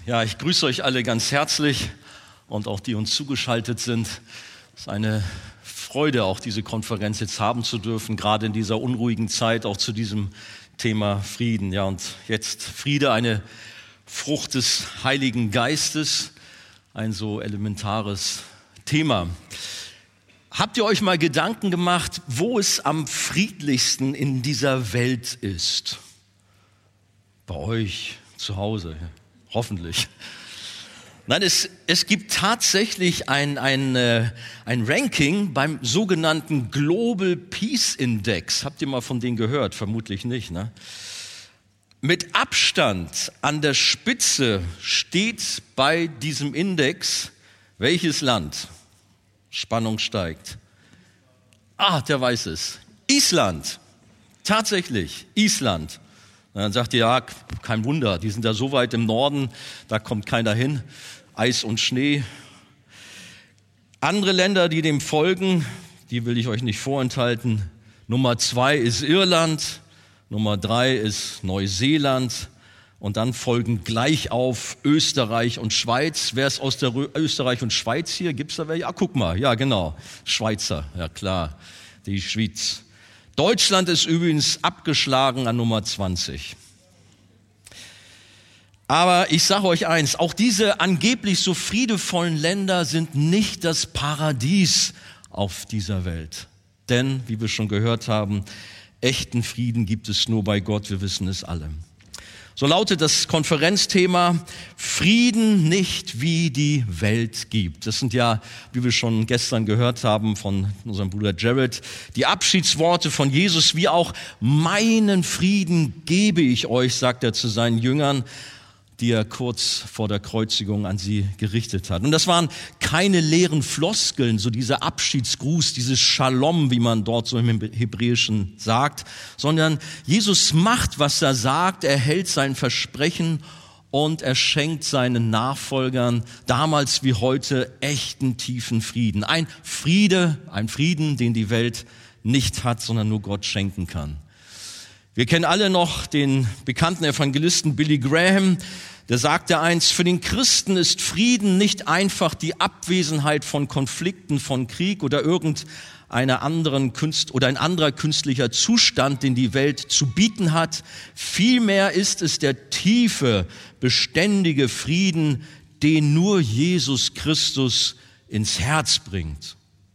Ja, ich grüße euch alle ganz herzlich und auch die uns zugeschaltet sind. Es ist eine Freude, auch diese Konferenz jetzt haben zu dürfen, gerade in dieser unruhigen Zeit, auch zu diesem Thema Frieden. Ja, und jetzt Friede, eine Frucht des Heiligen Geistes, ein so elementares Thema. Habt ihr euch mal Gedanken gemacht, wo es am friedlichsten in dieser Welt ist? Bei euch zu Hause, hoffentlich. Nein, es gibt tatsächlich ein Ranking beim sogenannten Global Peace Index. Habt ihr mal von denen gehört? Vermutlich nicht, ne? Mit Abstand an der Spitze steht bei diesem Index welches Land? Spannung steigt. Der weiß es. Island. Tatsächlich, Island. Und dann sagt ihr, ja, kein Wunder, die sind da so weit im Norden, da kommt keiner hin. Eis und Schnee. Andere Länder, die dem folgen, die will ich euch nicht vorenthalten. Nummer 2 ist Irland, Nummer 3 ist Neuseeland und dann folgen gleich auf Österreich und Schweiz. Wer ist aus der Österreich und Schweiz hier? Gibt's da welche? Guck mal, ja genau, Schweizer, ja klar, die Schweiz. Deutschland ist übrigens abgeschlagen an Nummer 20. Aber ich sage euch eins, auch diese angeblich so friedevollen Länder sind nicht das Paradies auf dieser Welt. Denn, wie wir schon gehört haben, echten Frieden gibt es nur bei Gott, wir wissen es alle. So lautet das Konferenzthema, Frieden nicht wie die Welt gibt. Das sind ja, wie wir schon gestern gehört haben von unserem Bruder Jared, die Abschiedsworte von Jesus, wie auch meinen Frieden gebe ich euch, sagt er zu seinen Jüngern, die er kurz vor der Kreuzigung an sie gerichtet hat. Und das waren keine leeren Floskeln, so dieser Abschiedsgruß, dieses Shalom, wie man dort so im Hebräischen sagt, sondern Jesus macht, was er sagt, er hält sein Versprechen und er schenkt seinen Nachfolgern damals wie heute echten tiefen Frieden. Ein Frieden, den die Welt nicht hat, sondern nur Gott schenken kann. Wir kennen alle noch den bekannten Evangelisten Billy Graham, der sagte einst, für den Christen ist Frieden nicht einfach die Abwesenheit von Konflikten, von Krieg oder ein anderer künstlicher Zustand, den die Welt zu bieten hat. Vielmehr ist es der tiefe, beständige Frieden, den nur Jesus Christus ins Herz bringt.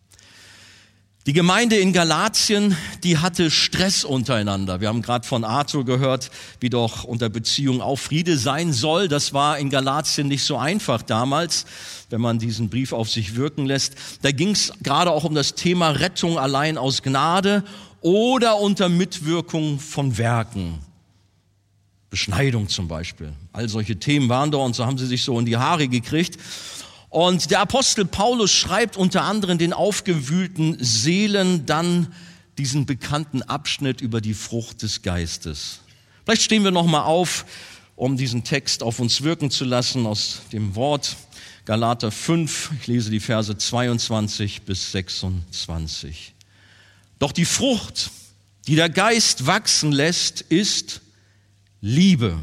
Die Gemeinde in Galatien, die hatte Stress untereinander. Wir haben gerade von Arthur gehört, wie doch unter Beziehung auch Friede sein soll. Das war in Galatien nicht so einfach damals, wenn man diesen Brief auf sich wirken lässt. Da ging es gerade auch um das Thema Rettung allein aus Gnade oder unter Mitwirkung von Werken. Beschneidung zum Beispiel. All solche Themen waren da und so haben sie sich so in die Haare gekriegt. Und der Apostel Paulus schreibt unter anderem den aufgewühlten Seelen dann diesen bekannten Abschnitt über die Frucht des Geistes. Vielleicht stehen wir noch mal auf, um diesen Text auf uns wirken zu lassen aus dem Wort Galater 5. Ich lese die Verse 22 bis 26. Doch die Frucht, die der Geist wachsen lässt, ist Liebe,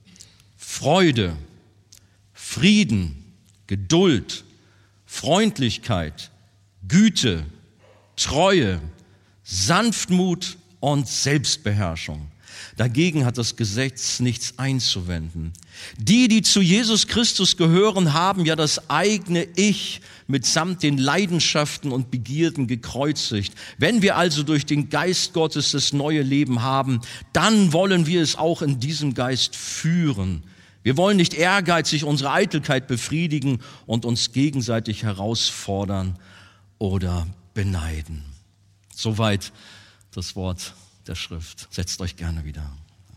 Freude, Frieden, Geduld, Freundlichkeit, Güte, Treue, Sanftmut und Selbstbeherrschung. Dagegen hat das Gesetz nichts einzuwenden. Die zu Jesus Christus gehören, haben ja das eigene Ich mitsamt den Leidenschaften und Begierden gekreuzigt. Wenn wir also durch den Geist Gottes das neue Leben haben, dann wollen wir es auch in diesem Geist führen. Wir wollen nicht ehrgeizig unsere Eitelkeit befriedigen und uns gegenseitig herausfordern oder beneiden. Soweit das Wort der Schrift. Setzt euch gerne wieder.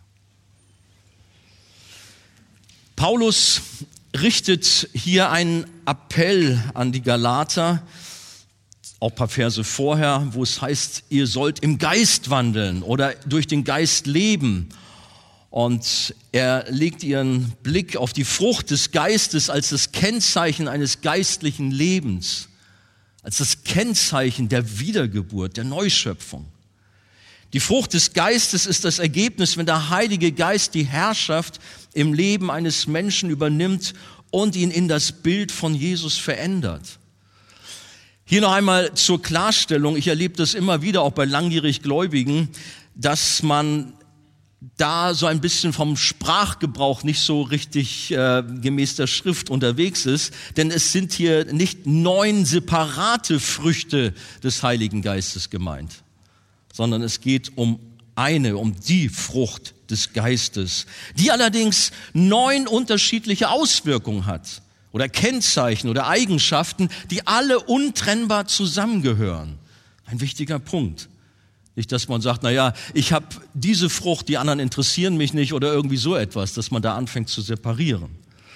Paulus richtet hier einen Appell an die Galater, auch ein paar Verse vorher, wo es heißt, ihr sollt im Geist wandeln oder durch den Geist leben. Und er legt ihren Blick auf die Frucht des Geistes als das Kennzeichen eines geistlichen Lebens, als das Kennzeichen der Wiedergeburt, der Neuschöpfung. Die Frucht des Geistes ist das Ergebnis, wenn der Heilige Geist die Herrschaft im Leben eines Menschen übernimmt und ihn in das Bild von Jesus verändert. Hier noch einmal zur Klarstellung, ich erlebe das immer wieder, auch bei langjährig Gläubigen, dass man da so ein bisschen vom Sprachgebrauch nicht so richtig gemäß der Schrift unterwegs ist, denn es sind hier nicht 9 separate Früchte des Heiligen Geistes gemeint, sondern es geht um die Frucht des Geistes, die allerdings 9 unterschiedliche Auswirkungen hat oder Kennzeichen oder Eigenschaften, die alle untrennbar zusammengehören. Ein wichtiger Punkt. Nicht, dass man sagt, ich habe diese Frucht, die anderen interessieren mich nicht oder irgendwie so etwas, dass man da anfängt zu separieren.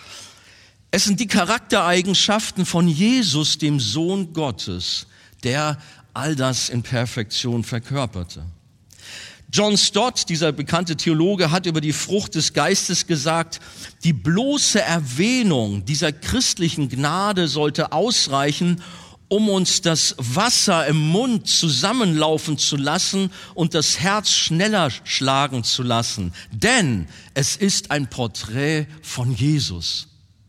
Es sind die Charaktereigenschaften von Jesus, dem Sohn Gottes, der all das in Perfektion verkörperte. John Stott, dieser bekannte Theologe, hat über die Frucht des Geistes gesagt, die bloße Erwähnung dieser christlichen Gnade sollte ausreichen, um uns das Wasser im Mund zusammenlaufen zu lassen und das Herz schneller schlagen zu lassen. Denn es ist ein Porträt von Jesus.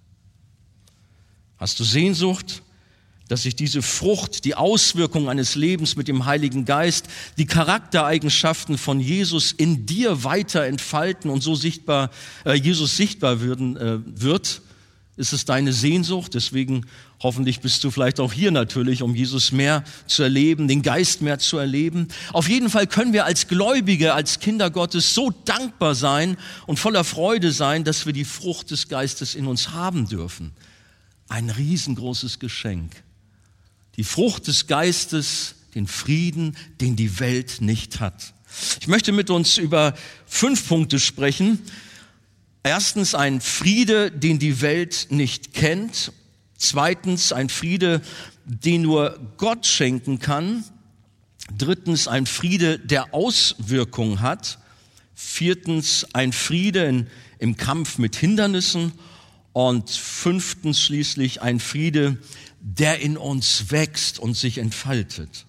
Hast du Sehnsucht, dass sich diese Frucht, die Auswirkungen eines Lebens mit dem Heiligen Geist, die Charaktereigenschaften von Jesus in dir weiter entfalten und so Jesus sichtbar wird? Ist es deine Sehnsucht? Deswegen hoffentlich bist du vielleicht auch hier natürlich, um Jesus mehr zu erleben, den Geist mehr zu erleben. Auf jeden Fall können wir als Gläubige, als Kinder Gottes so dankbar sein und voller Freude sein, dass wir die Frucht des Geistes in uns haben dürfen. Ein riesengroßes Geschenk. Die Frucht des Geistes, den Frieden, den die Welt nicht hat. Ich möchte mit uns über 5 Punkte sprechen. Erstens ein Friede, den die Welt nicht kennt. Zweitens ein Friede, den nur Gott schenken kann. Drittens ein Friede, der Auswirkungen hat. Viertens ein Friede im Kampf mit Hindernissen. Und 5. schließlich ein Friede, der in uns wächst und sich entfaltet.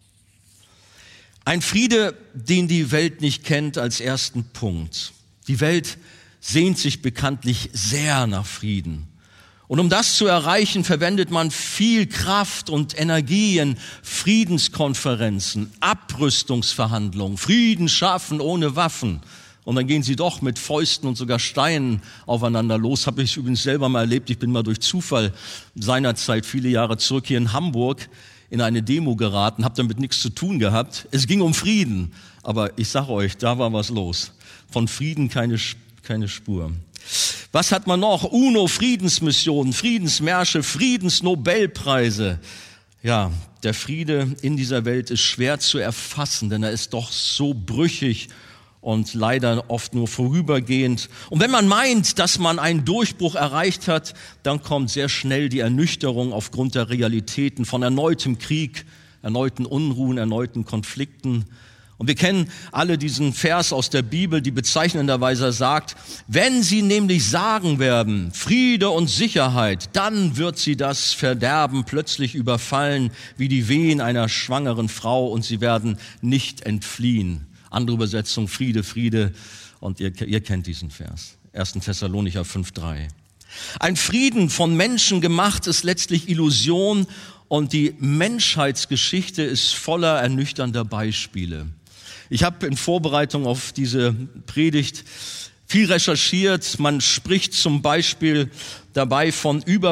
Ein Friede, den die Welt nicht kennt, als ersten Punkt. Die Welt sehnt sich bekanntlich sehr nach Frieden. Und um das zu erreichen, verwendet man viel Kraft und Energie in Friedenskonferenzen, Abrüstungsverhandlungen, Frieden schaffen ohne Waffen. Und dann gehen sie doch mit Fäusten und sogar Steinen aufeinander los. Habe ich übrigens selber mal erlebt. Ich bin mal durch Zufall seinerzeit viele Jahre zurück hier in Hamburg in eine Demo geraten, habe damit nichts zu tun gehabt. Es ging um Frieden, aber ich sage euch, da war was los. Von Frieden keine Spur. Was hat man noch? UNO-Friedensmissionen, Friedensmärsche, Friedensnobelpreise. Ja, der Friede in dieser Welt ist schwer zu erfassen, denn er ist doch so brüchig und leider oft nur vorübergehend. Und wenn man meint, dass man einen Durchbruch erreicht hat, dann kommt sehr schnell die Ernüchterung aufgrund der Realitäten von erneutem Krieg, erneuten Unruhen, erneuten Konflikten. Und wir kennen alle diesen Vers aus der Bibel, die bezeichnenderweise sagt, wenn sie nämlich sagen werden, Friede und Sicherheit, dann wird sie das Verderben plötzlich überfallen, wie die Wehen einer schwangeren Frau, und sie werden nicht entfliehen. Andere Übersetzung, Friede, Friede. Und ihr kennt diesen Vers. 1. Thessalonicher 5,3. Ein Frieden von Menschen gemacht ist letztlich Illusion und die Menschheitsgeschichte ist voller ernüchternder Beispiele. Ich habe in Vorbereitung auf diese Predigt viel recherchiert. Man spricht zum Beispiel dabei von über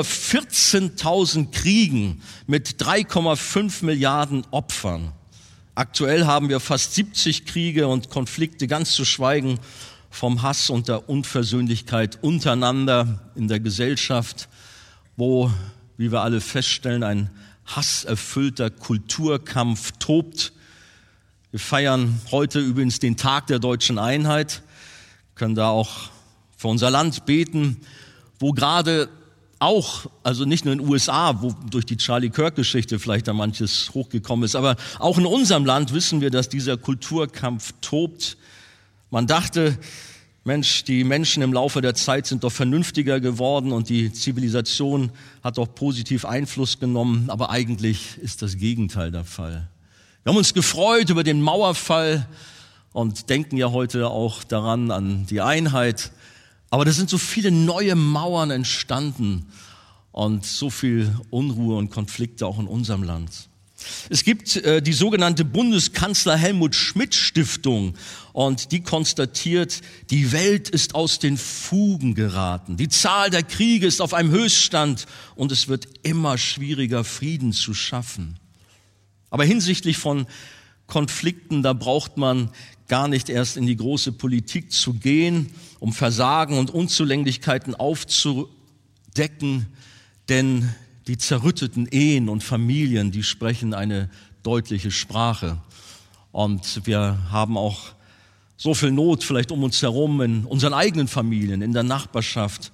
14.000 Kriegen mit 3,5 Milliarden Opfern. Aktuell haben wir fast 70 Kriege und Konflikte, ganz zu schweigen vom Hass und der Unversöhnlichkeit untereinander in der Gesellschaft, wo, wie wir alle feststellen, ein hasserfüllter Kulturkampf tobt. Wir feiern heute übrigens den Tag der deutschen Einheit, können da auch für unser Land beten, wo gerade auch, also nicht nur in den USA, wo durch die Charlie Kirk-Geschichte vielleicht da manches hochgekommen ist, aber auch in unserem Land wissen wir, dass dieser Kulturkampf tobt. Man dachte, Mensch, die Menschen im Laufe der Zeit sind doch vernünftiger geworden und die Zivilisation hat doch positiv Einfluss genommen, aber eigentlich ist das Gegenteil der Fall. Wir haben uns gefreut über den Mauerfall und denken ja heute auch daran, an die Einheit. Aber da sind so viele neue Mauern entstanden und so viel Unruhe und Konflikte auch in unserem Land. Es gibt die sogenannte Bundeskanzler Helmut Schmidt Stiftung und die konstatiert, die Welt ist aus den Fugen geraten. Die Zahl der Kriege ist auf einem Höchststand und es wird immer schwieriger, Frieden zu schaffen. Aber hinsichtlich von Konflikten, da braucht man gar nicht erst in die große Politik zu gehen, um Versagen und Unzulänglichkeiten aufzudecken, denn die zerrütteten Ehen und Familien, die sprechen eine deutliche Sprache. Und wir haben auch so viel Not vielleicht um uns herum in unseren eigenen Familien, in der Nachbarschaft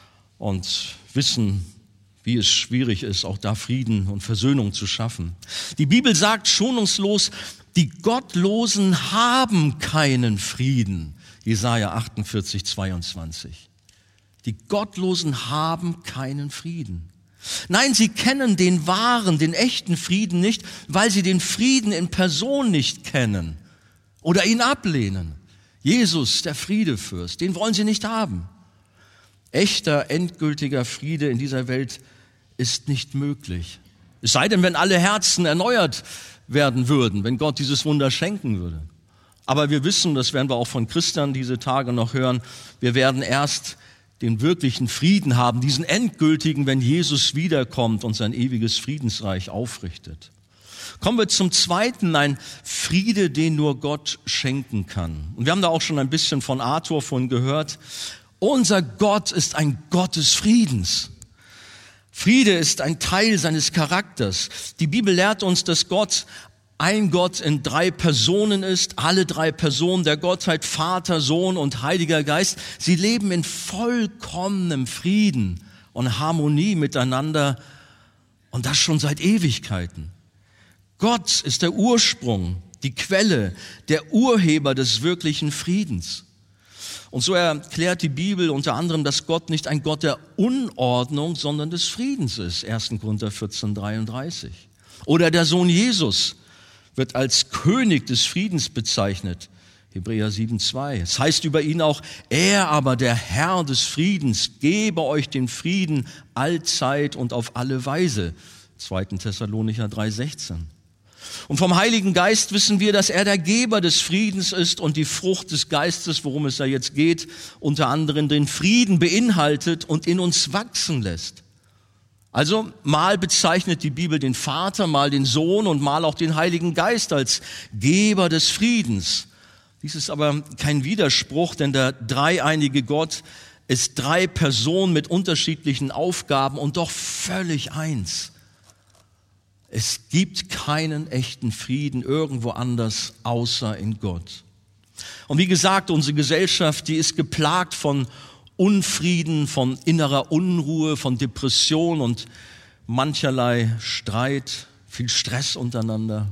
und wissen, wie es schwierig ist, auch da Frieden und Versöhnung zu schaffen. Die Bibel sagt schonungslos, die Gottlosen haben keinen Frieden. Jesaja 48, 22. Die Gottlosen haben keinen Frieden. Nein, sie kennen den wahren, den echten Frieden nicht, weil sie den Frieden in Person nicht kennen oder ihn ablehnen. Jesus, der Friedefürst, den wollen sie nicht haben. Echter, endgültiger Friede in dieser Welt ist nicht möglich. Es sei denn, wenn alle Herzen erneuert werden würden, wenn Gott dieses Wunder schenken würde. Aber wir wissen, das werden wir auch von Christian diese Tage noch hören, wir werden erst den wirklichen Frieden haben, diesen endgültigen, wenn Jesus wiederkommt und sein ewiges Friedensreich aufrichtet. Kommen wir zum zweiten, ein Friede, den nur Gott schenken kann. Und wir haben da auch schon ein bisschen von Arthur von gehört. Unser Gott ist ein Gott des Friedens. Friede ist ein Teil seines Charakters. Die Bibel lehrt uns, dass Gott ein Gott in 3 Personen ist, alle 3 Personen der Gottheit, Vater, Sohn und Heiliger Geist. Sie leben in vollkommenem Frieden und Harmonie miteinander und das schon seit Ewigkeiten. Gott ist der Ursprung, die Quelle, der Urheber des wirklichen Friedens. Und so erklärt die Bibel unter anderem, dass Gott nicht ein Gott der Unordnung, sondern des Friedens ist. 1. Korinther 14, 33. Oder der Sohn Jesus wird als König des Friedens bezeichnet. Hebräer 7, 2. Es heißt über ihn auch, er aber, der Herr des Friedens, gebe euch den Frieden allzeit und auf alle Weise. 2. Thessalonicher 3, 16. Und vom Heiligen Geist wissen wir, dass er der Geber des Friedens ist und die Frucht des Geistes, worum es da jetzt geht, unter anderem den Frieden beinhaltet und in uns wachsen lässt. Also mal bezeichnet die Bibel den Vater, mal den Sohn und mal auch den Heiligen Geist als Geber des Friedens. Dies ist aber kein Widerspruch, denn der dreieinige Gott ist 3 Personen mit unterschiedlichen Aufgaben und doch völlig eins. Es gibt keinen echten Frieden irgendwo anders außer in Gott. Und wie gesagt, unsere Gesellschaft, die ist geplagt von Unfrieden, von innerer Unruhe, von Depression und mancherlei Streit, viel Stress untereinander.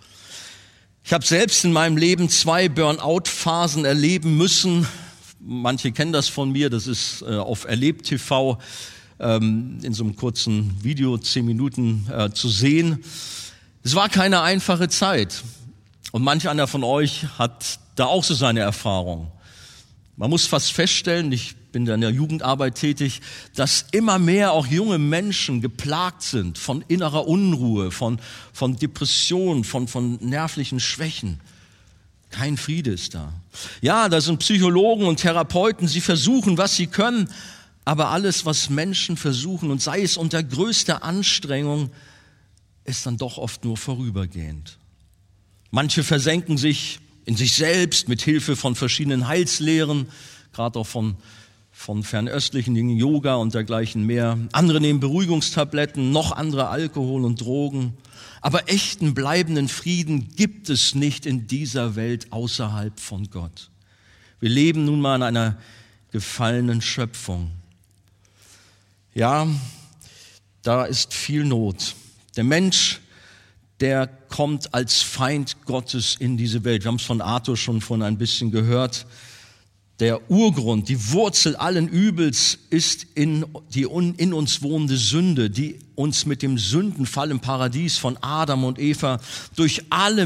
Ich habe selbst in meinem Leben 2 Burnout-Phasen erleben müssen. Manche kennen das von mir, das ist auf Erlebt TV in so einem kurzen Video, 10 Minuten zu sehen. Es war keine einfache Zeit. Und manch einer von euch hat da auch so seine Erfahrung. Man muss fast feststellen, ich bin da in der Jugendarbeit tätig, dass immer mehr auch junge Menschen geplagt sind von innerer Unruhe, von Depressionen, von nervlichen Schwächen. Kein Friede ist da. Ja, da sind Psychologen und Therapeuten, sie versuchen, was sie können, aber alles, was Menschen versuchen, und sei es unter größter Anstrengung, ist dann doch oft nur vorübergehend. Manche versenken sich in sich selbst mit Hilfe von verschiedenen Heilslehren, gerade auch von fernöstlichen Dingen, Yoga und dergleichen mehr. Andere nehmen Beruhigungstabletten, noch andere Alkohol und Drogen. Aber echten, bleibenden Frieden gibt es nicht in dieser Welt außerhalb von Gott. Wir leben nun mal in einer gefallenen Schöpfung. Ja, da ist viel Not. Der Mensch, der kommt als Feind Gottes in diese Welt. Wir haben es von Arthur schon von ein bisschen gehört. Der Urgrund, die Wurzel allen Übels ist in uns wohnende Sünde, die uns mit dem Sündenfall im Paradies von Adam und Eva durch alle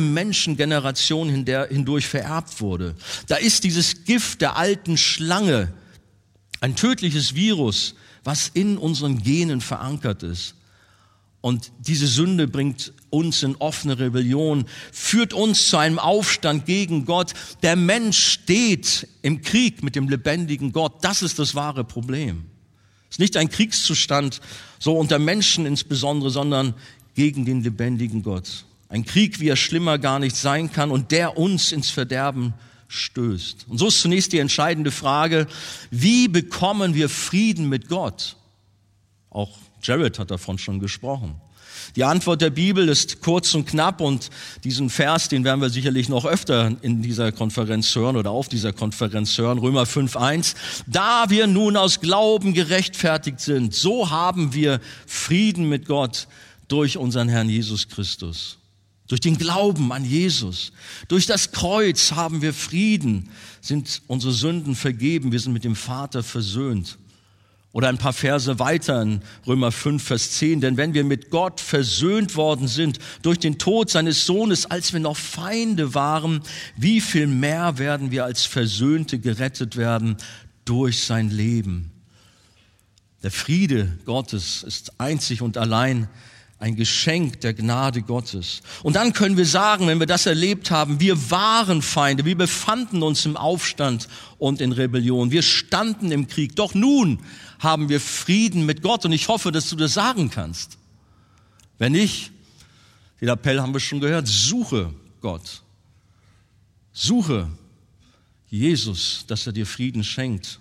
Menschengenerationen hindurch vererbt wurde. Da ist dieses Gift der alten Schlange, Ein tödliches Virus, was in unseren Genen verankert ist. Und diese Sünde bringt uns in offene Rebellion, führt uns zu einem Aufstand gegen Gott. Der Mensch steht im Krieg mit dem lebendigen Gott. Das ist das wahre Problem. Es ist nicht ein Kriegszustand, so unter Menschen insbesondere, sondern gegen den lebendigen Gott. Ein Krieg, wie er schlimmer gar nicht sein kann und der uns ins Verderben stößt. Und so ist zunächst die entscheidende Frage, wie bekommen wir Frieden mit Gott? Auch Jared hat davon schon gesprochen. Die Antwort der Bibel ist kurz und knapp und diesen Vers, den werden wir sicherlich noch öfter in dieser Konferenz hören oder auf dieser Konferenz hören, Römer 5,1. Da wir nun aus Glauben gerechtfertigt sind, so haben wir Frieden mit Gott durch unseren Herrn Jesus Christus. Durch den Glauben an Jesus, durch das Kreuz haben wir Frieden, sind unsere Sünden vergeben, wir sind mit dem Vater versöhnt. Oder ein paar Verse weiter in Römer 5, Vers 10. Denn wenn wir mit Gott versöhnt worden sind durch den Tod seines Sohnes, als wir noch Feinde waren, wie viel mehr werden wir als Versöhnte gerettet werden durch sein Leben. Der Friede Gottes ist einzig und allein ein Geschenk der Gnade Gottes. Und dann können wir sagen, wenn wir das erlebt haben, wir waren Feinde, wir befanden uns im Aufstand und in Rebellion, wir standen im Krieg. Doch nun haben wir Frieden mit Gott und ich hoffe, dass du das sagen kannst. Wenn nicht, den Appell haben wir schon gehört, suche Gott. Suche Jesus, dass er dir Frieden schenkt.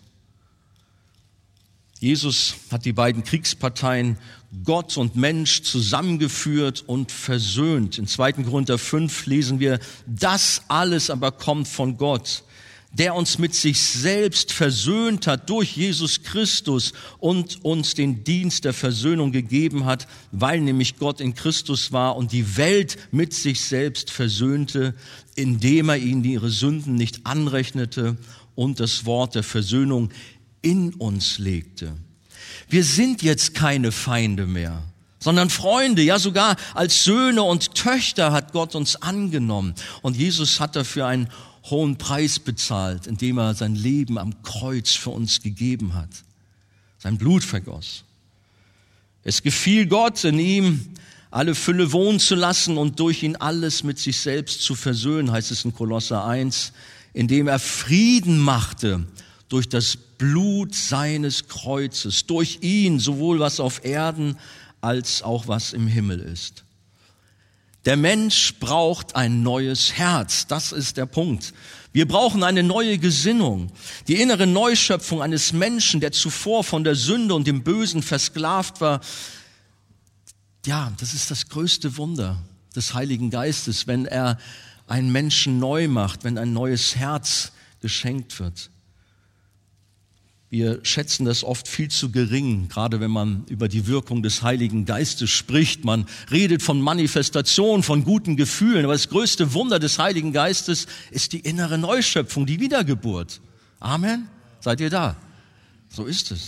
Jesus hat die beiden Kriegsparteien Gott und Mensch zusammengeführt und versöhnt. In 2. Korinther 5 lesen wir, das alles aber kommt von Gott, der uns mit sich selbst versöhnt hat durch Jesus Christus und uns den Dienst der Versöhnung gegeben hat, weil nämlich Gott in Christus war und die Welt mit sich selbst versöhnte, indem er ihnen ihre Sünden nicht anrechnete und das Wort der Versöhnung in uns legte. Wir sind jetzt keine Feinde mehr, sondern Freunde, ja sogar als Söhne und Töchter hat Gott uns angenommen. Und Jesus hat dafür einen hohen Preis bezahlt, indem er sein Leben am Kreuz für uns gegeben hat, sein Blut vergoss. Es gefiel Gott, in ihm alle Fülle wohnen zu lassen und durch ihn alles mit sich selbst zu versöhnen, heißt es in Kolosser 1, indem er Frieden machte durch das Blut seines Kreuzes, durch ihn, sowohl was auf Erden als auch was im Himmel ist. Der Mensch braucht ein neues Herz, das ist der Punkt. Wir brauchen eine neue Gesinnung, die innere Neuschöpfung eines Menschen, der zuvor von der Sünde und dem Bösen versklavt war. Ja, das ist das größte Wunder des Heiligen Geistes, wenn er einen Menschen neu macht, wenn ein neues Herz geschenkt wird. Wir schätzen das oft viel zu gering, gerade wenn man über die Wirkung des Heiligen Geistes spricht. Man redet von Manifestation, von guten Gefühlen, aber das größte Wunder des Heiligen Geistes ist die innere Neuschöpfung, die Wiedergeburt. Amen? Seid ihr da? So ist es.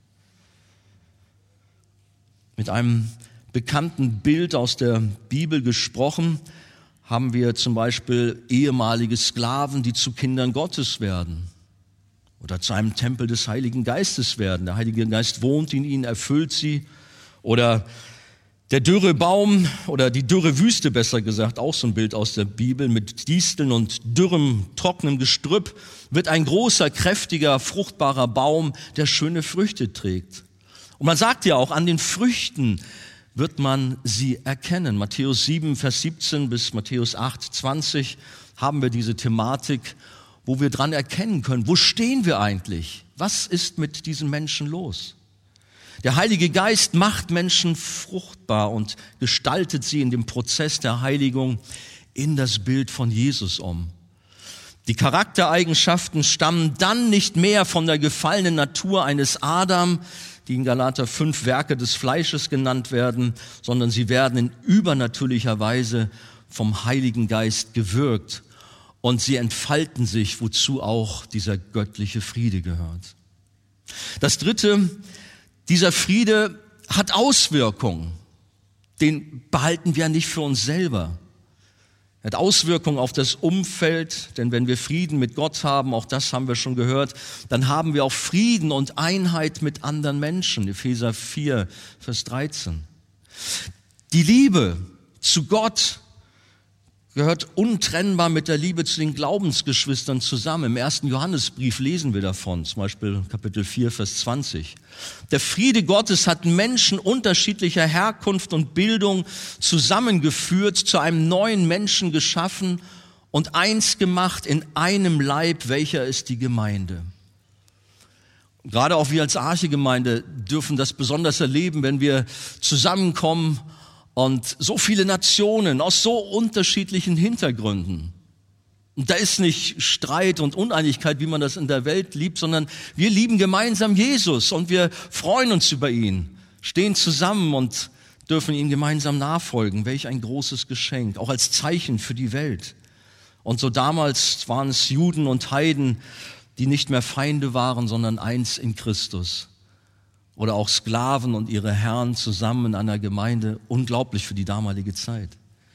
Mit einem bekannten Bild aus der Bibel gesprochen, haben wir zum Beispiel ehemalige Sklaven, die zu Kindern Gottes werden. Oder zu einem Tempel des Heiligen Geistes werden. Der Heilige Geist wohnt in ihnen, erfüllt sie. Oder der dürre Baum oder die dürre Wüste, besser gesagt, auch so ein Bild aus der Bibel, mit Disteln und dürrem, trockenem Gestrüpp, wird ein großer, kräftiger, fruchtbarer Baum, der schöne Früchte trägt. Und man sagt ja auch, an den Früchten wird man sie erkennen. Matthäus 7, Vers 17 bis Matthäus 8, 20 haben wir diese Thematik, wo wir dran erkennen können, wo stehen wir eigentlich? Was ist mit diesen Menschen los? Der Heilige Geist macht Menschen fruchtbar und gestaltet sie in dem Prozess der Heiligung in das Bild von Jesus um. Die Charaktereigenschaften stammen dann nicht mehr von der gefallenen Natur eines Adam, die in Galater 5 Werke des Fleisches genannt werden, sondern sie werden in übernatürlicher Weise vom Heiligen Geist gewirkt. Und sie entfalten sich, wozu auch dieser göttliche Friede gehört. Das Dritte, dieser Friede hat Auswirkungen. Den behalten wir nicht für uns selber. Er hat Auswirkungen auf das Umfeld, denn wenn wir Frieden mit Gott haben, auch das haben wir schon gehört, dann haben wir auch Frieden und Einheit mit anderen Menschen. Epheser 4, Vers 13. Die Liebe zu Gott gehört untrennbar mit der Liebe zu den Glaubensgeschwistern zusammen. Im 1. Johannesbrief lesen wir davon, zum Beispiel Kapitel 4, Vers 20. Der Friede Gottes hat Menschen unterschiedlicher Herkunft und Bildung zusammengeführt, zu einem neuen Menschen geschaffen und eins gemacht in einem Leib, welcher ist die Gemeinde. Gerade auch wir als Arche-Gemeinde dürfen das besonders erleben, wenn wir zusammenkommen und so viele Nationen aus so unterschiedlichen Hintergründen. Und da ist nicht Streit und Uneinigkeit, wie man das in der Welt liebt, sondern wir lieben gemeinsam Jesus und wir freuen uns über ihn, stehen zusammen und dürfen ihm gemeinsam nachfolgen. Welch ein großes Geschenk, auch als Zeichen für die Welt. Und so damals waren es Juden und Heiden, die nicht mehr Feinde waren, sondern eins in Christus. Oder auch Sklaven und ihre Herren zusammen in einer Gemeinde. Unglaublich für die damalige Zeit.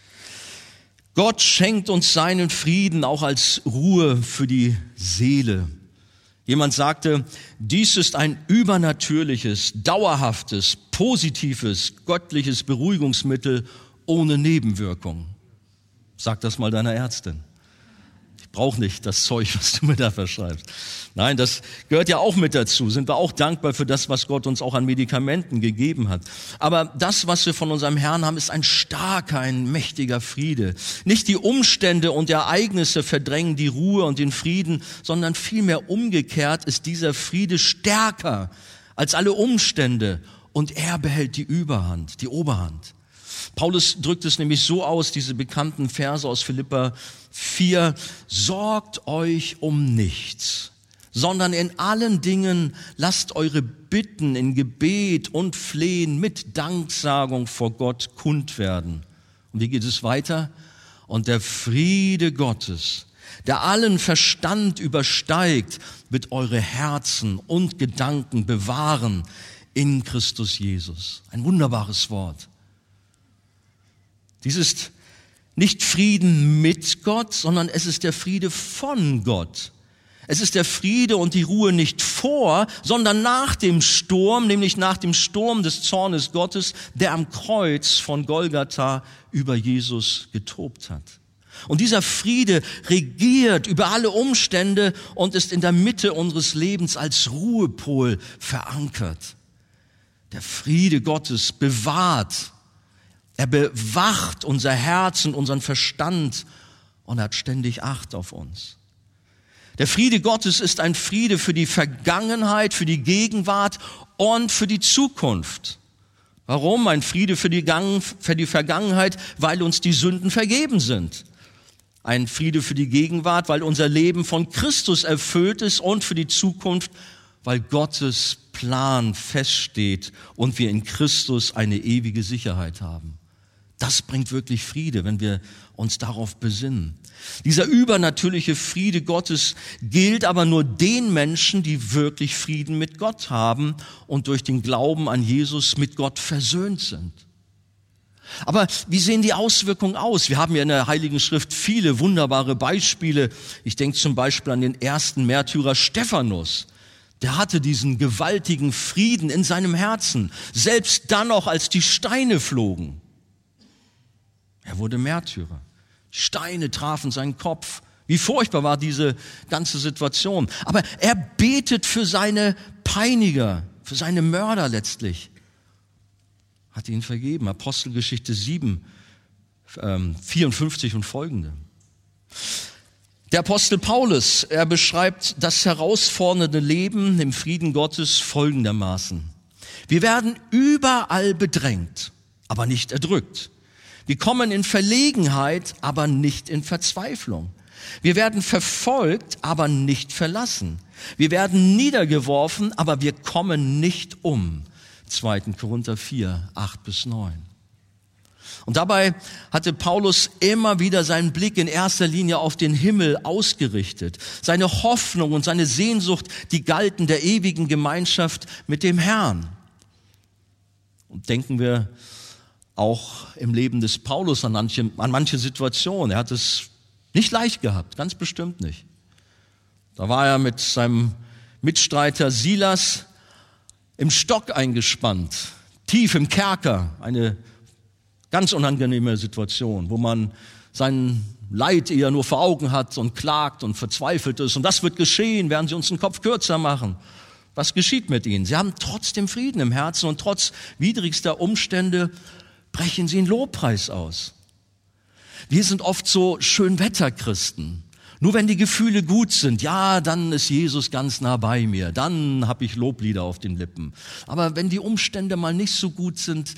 Gott schenkt uns seinen Frieden auch als Ruhe für die Seele. Jemand sagte, dies ist ein übernatürliches, dauerhaftes, positives, göttliches Beruhigungsmittel ohne Nebenwirkung. Sag das mal deiner Ärztin. Ich brauche nicht das Zeug, was du mir da verschreibst. Nein, das gehört ja auch mit dazu. Sind wir auch dankbar für das, was Gott uns auch an Medikamenten gegeben hat. Aber das, was wir von unserem Herrn haben, ist ein starker, ein mächtiger Friede. Nicht die Umstände und Ereignisse verdrängen die Ruhe und den Frieden, sondern vielmehr umgekehrt ist dieser Friede stärker als alle Umstände und er behält die Überhand, die Oberhand. Paulus drückt es nämlich so aus, diese bekannten Verse aus Philipper 4, sorgt euch um nichts, sondern in allen Dingen lasst eure Bitten in Gebet und Flehen mit Danksagung vor Gott kund werden. Und wie geht es weiter? Und der Friede Gottes, der allen Verstand übersteigt, wird eure Herzen und Gedanken bewahren in Christus Jesus. Ein wunderbares Wort. Dies ist nicht Frieden mit Gott, sondern es ist der Friede von Gott. Es ist der Friede und die Ruhe nicht vor, sondern nach dem Sturm, nämlich nach dem Sturm des Zornes Gottes, der am Kreuz von Golgatha über Jesus getobt hat. Und dieser Friede regiert über alle Umstände und ist in der Mitte unseres Lebens als Ruhepol verankert. Der Friede Gottes bewahrt. Er bewacht unser Herz und unseren Verstand und hat ständig Acht auf uns. Der Friede Gottes ist ein Friede für die Vergangenheit, für die Gegenwart und für die Zukunft. Warum? Ein Friede für die Vergangenheit, weil uns die Sünden vergeben sind. Ein Friede für die Gegenwart, weil unser Leben von Christus erfüllt ist und für die Zukunft, weil Gottes Plan feststeht und wir in Christus eine ewige Sicherheit haben. Das bringt wirklich Friede, wenn wir uns darauf besinnen. Dieser übernatürliche Friede Gottes gilt aber nur den Menschen, die wirklich Frieden mit Gott haben und durch den Glauben an Jesus mit Gott versöhnt sind. Aber wie sehen die Auswirkungen aus? Wir haben ja in der Heiligen Schrift viele wunderbare Beispiele. Ich denke zum Beispiel an den ersten Märtyrer Stephanus. Der hatte diesen gewaltigen Frieden in seinem Herzen, selbst dann noch, als die Steine flogen. Er wurde Märtyrer. Steine trafen seinen Kopf. Wie furchtbar war diese ganze Situation. Aber er betet für seine Peiniger, für seine Mörder letztlich. Hat ihn vergeben. Apostelgeschichte 7, 54 und folgende. Der Apostel Paulus, er beschreibt das herausfordernde Leben im Frieden Gottes folgendermaßen. Wir werden überall bedrängt, aber nicht erdrückt. Wir kommen in Verlegenheit, aber nicht in Verzweiflung. Wir werden verfolgt, aber nicht verlassen. Wir werden niedergeworfen, aber wir kommen nicht um. 2. Korinther 4, 8-9. Und dabei hatte Paulus immer wieder seinen Blick in erster Linie auf den Himmel ausgerichtet. Seine Hoffnung und seine Sehnsucht, die galten der ewigen Gemeinschaft mit dem Herrn. Und denken wir auch im Leben des Paulus an manche Situationen. Er hat es nicht leicht gehabt, ganz bestimmt nicht. Da war er mit seinem Mitstreiter Silas im Stock eingespannt, tief im Kerker, eine ganz unangenehme Situation, wo man sein Leid eher nur vor Augen hat und klagt und verzweifelt ist. Und das wird geschehen, werden sie uns den Kopf kürzer machen. Was geschieht mit ihnen? Sie haben trotzdem Frieden im Herzen und trotz widrigster Umstände brechen sie in Lobpreis aus. Wir sind oft so Schönwetterchristen. Nur wenn die Gefühle gut sind, ja, dann ist Jesus ganz nah bei mir. Dann habe ich Loblieder auf den Lippen. Aber wenn die Umstände mal nicht so gut sind,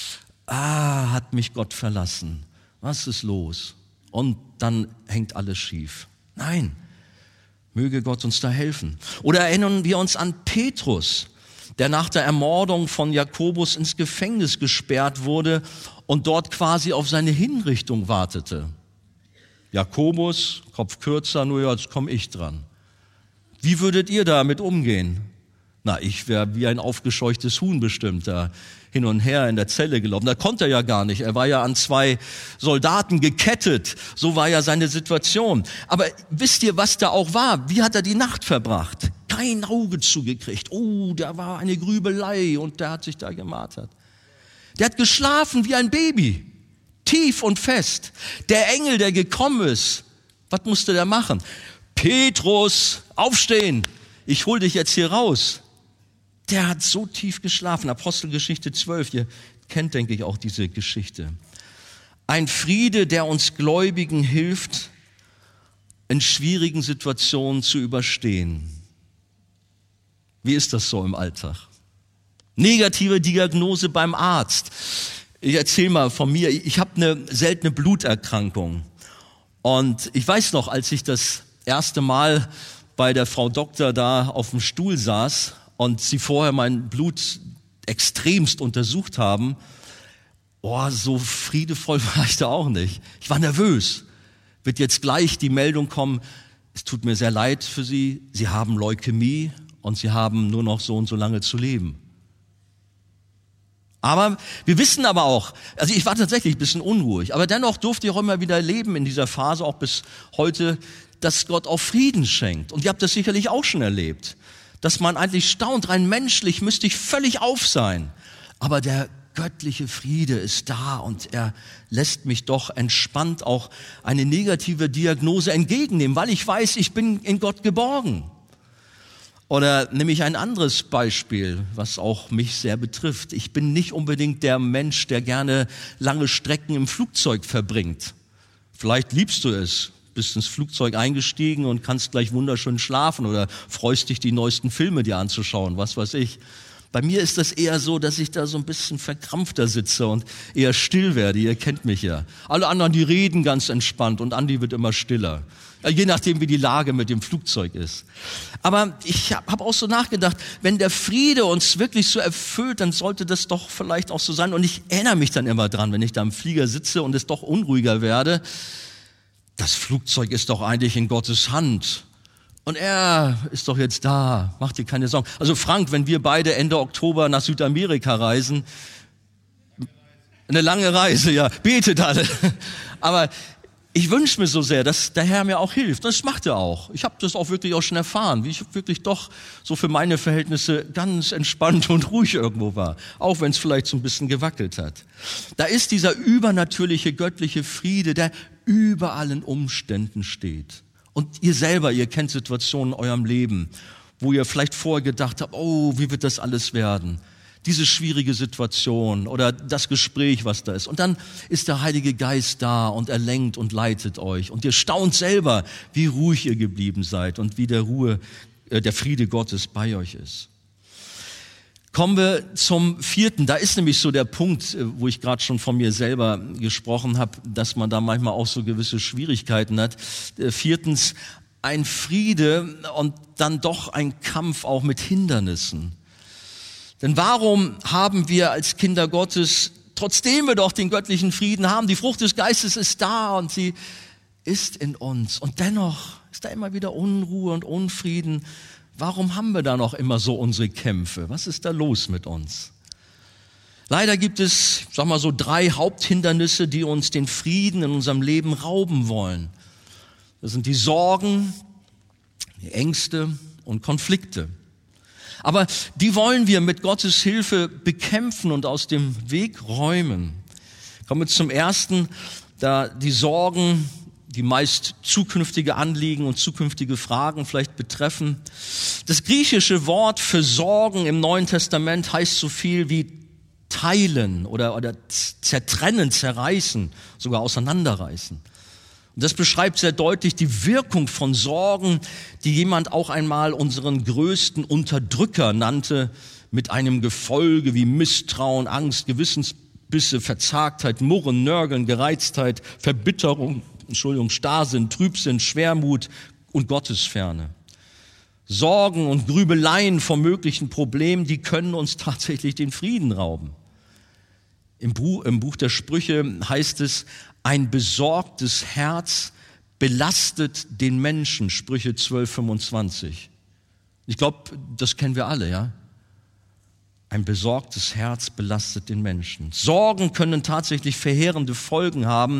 hat mich Gott verlassen. Was ist los? Und dann hängt alles schief. Nein, möge Gott uns da helfen. Oder erinnern wir uns an Petrus, der nach der Ermordung von Jakobus ins Gefängnis gesperrt wurde und dort quasi auf seine Hinrichtung wartete. Jakobus, Kopf kürzer, nur jetzt komme ich dran. Wie würdet ihr damit umgehen? Na, ich wäre wie ein aufgescheuchtes Huhn bestimmt da hin und her in der Zelle gelaufen. Da konnte er ja gar nicht. Er war ja an 2 Soldaten gekettet. So war ja seine Situation. Aber wisst ihr, was da auch war? Wie hat er die Nacht verbracht? Kein Auge zugekriegt. Oh, da war eine Grübelei und der hat sich da gemartert. Der hat geschlafen wie ein Baby. Tief und fest. Der Engel, der gekommen ist, was musste der machen? Petrus, aufstehen. Ich hol dich jetzt hier raus. Der hat so tief geschlafen. Apostelgeschichte 12, ihr kennt, denke ich, auch diese Geschichte. Ein Friede, der uns Gläubigen hilft, in schwierigen Situationen zu überstehen. Wie ist das so im Alltag? Negative Diagnose beim Arzt. Ich erzähle mal von mir. Ich habe eine seltene Bluterkrankung. Und ich weiß noch, als ich das erste Mal bei der Frau Doktor da auf dem Stuhl saß und sie vorher mein Blut extremst untersucht haben, so friedevoll war ich da auch nicht. Ich war nervös. Wird jetzt gleich die Meldung kommen, es tut mir sehr leid für Sie, Sie haben Leukämie und Sie haben nur noch so und so lange zu leben. Aber wir wissen aber auch, also ich war tatsächlich ein bisschen unruhig, aber dennoch durfte ich auch immer wieder leben in dieser Phase, auch bis heute, dass Gott auch Frieden schenkt. Und ihr habt das sicherlich auch schon erlebt, dass man eigentlich staunt, rein menschlich müsste ich völlig auf sein. Aber der göttliche Friede ist da und er lässt mich doch entspannt auch eine negative Diagnose entgegennehmen, weil ich weiß, ich bin in Gott geborgen. Oder nehme ich ein anderes Beispiel, was auch mich sehr betrifft. Ich bin nicht unbedingt der Mensch, der gerne lange Strecken im Flugzeug verbringt. Vielleicht liebst du es, bist ins Flugzeug eingestiegen und kannst gleich wunderschön schlafen oder freust dich, die neuesten Filme dir anzuschauen, was weiß ich. Bei mir ist das eher so, dass ich da so ein bisschen verkrampfter sitze und eher still werde. Ihr kennt mich ja. Alle anderen, die reden ganz entspannt und Andi wird immer stiller. Je nachdem, wie die Lage mit dem Flugzeug ist. Aber ich habe auch so nachgedacht, wenn der Friede uns wirklich so erfüllt, dann sollte das doch vielleicht auch so sein. Und ich erinnere mich dann immer dran, wenn ich da im Flieger sitze und es doch unruhiger werde. Das Flugzeug ist doch eigentlich in Gottes Hand. Und er ist doch jetzt da, mach dir keine Sorgen. Also Frank, wenn wir beide Ende Oktober nach Südamerika reisen, eine lange Reise, ja, betet alle. Aber ich wünsche mir so sehr, dass der Herr mir auch hilft. Das macht er auch. Ich habe das auch wirklich auch schon erfahren, wie ich wirklich doch so für meine Verhältnisse ganz entspannt und ruhig irgendwo war. Auch wenn es vielleicht so ein bisschen gewackelt hat. Da ist dieser übernatürliche, göttliche Friede, der über allen Umständen steht. Und ihr selber, ihr kennt Situationen in eurem Leben, wo ihr vielleicht vorher gedacht habt, wie wird das alles werden? Diese schwierige Situation oder das Gespräch, was da ist. Und dann ist der Heilige Geist da und er lenkt und leitet euch. Und ihr staunt selber, wie ruhig ihr geblieben seid und wie der Friede Gottes bei euch ist. Kommen wir zum 4. Da ist nämlich so der Punkt, wo ich gerade schon von mir selber gesprochen habe, dass man da manchmal auch so gewisse Schwierigkeiten hat. 4. Ein Friede und dann doch ein Kampf auch mit Hindernissen. Denn warum haben wir als Kinder Gottes, trotzdem wir doch den göttlichen Frieden haben, die Frucht des Geistes ist da und sie ist in uns. Und dennoch ist da immer wieder Unruhe und Unfrieden. Warum haben wir da noch immer so unsere Kämpfe? Was ist da los mit uns? Leider gibt es, so 3 Haupthindernisse, die uns den Frieden in unserem Leben rauben wollen. Das sind die Sorgen, die Ängste und Konflikte. Aber die wollen wir mit Gottes Hilfe bekämpfen und aus dem Weg räumen. Kommen wir zum ersten, da die Sorgen, die meist zukünftige Anliegen und zukünftige Fragen vielleicht betreffen. Das griechische Wort für Sorgen im Neuen Testament heißt so viel wie teilen oder zertrennen, zerreißen, sogar auseinanderreißen. Und das beschreibt sehr deutlich die Wirkung von Sorgen, die jemand auch einmal unseren größten Unterdrücker nannte, mit einem Gefolge wie Misstrauen, Angst, Gewissensbisse, Verzagtheit, Murren, Nörgeln, Gereiztheit, Verbitterung, Starrsinn, Trübsinn, Schwermut und Gottesferne. Sorgen und Grübeleien vor möglichen Problemen, die können uns tatsächlich den Frieden rauben. Im Buch der Sprüche heißt es, ein besorgtes Herz belastet den Menschen, Sprüche 12,25. Ich glaube, das kennen wir alle, ja? Ein besorgtes Herz belastet den Menschen. Sorgen können tatsächlich verheerende Folgen haben,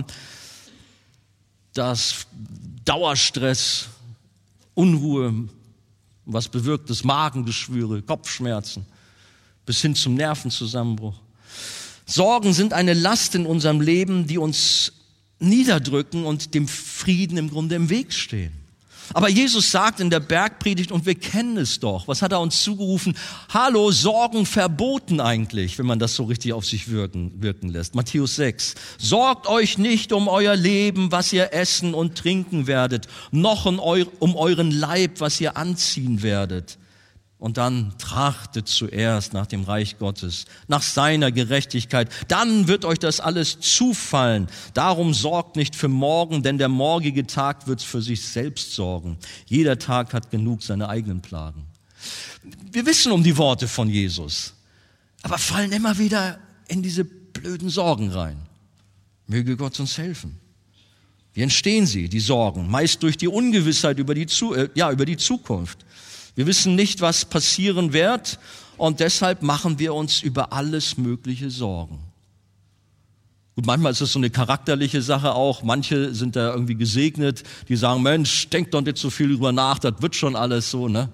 dass Dauerstress, Unruhe, was bewirkt es, Magengeschwüre, Kopfschmerzen, bis hin zum Nervenzusammenbruch. Sorgen sind eine Last in unserem Leben, die uns niederdrücken und dem Frieden im Grunde im Weg stehen. Aber Jesus sagt in der Bergpredigt, und wir kennen es doch, was hat er uns zugerufen? Hallo, Sorgen verboten eigentlich, wenn man das so richtig auf sich wirken lässt. Matthäus 6. Sorgt euch nicht um euer Leben, was ihr essen und trinken werdet, noch um euren Leib, was ihr anziehen werdet. Und dann trachtet zuerst nach dem Reich Gottes, nach seiner Gerechtigkeit. Dann wird euch das alles zufallen. Darum sorgt nicht für morgen, denn der morgige Tag wird für sich selbst sorgen. Jeder Tag hat genug seine eigenen Plagen. Wir wissen um die Worte von Jesus, aber fallen immer wieder in diese blöden Sorgen rein. Möge Gott uns helfen. Wie entstehen sie, die Sorgen? Meist durch die Ungewissheit über die Zukunft. Wir wissen nicht, was passieren wird, und deshalb machen wir uns über alles Mögliche Sorgen. Gut, manchmal ist es so eine charakterliche Sache auch. Manche sind da irgendwie gesegnet, die sagen, Mensch, denk doch nicht so viel drüber nach, das wird schon alles so, ne?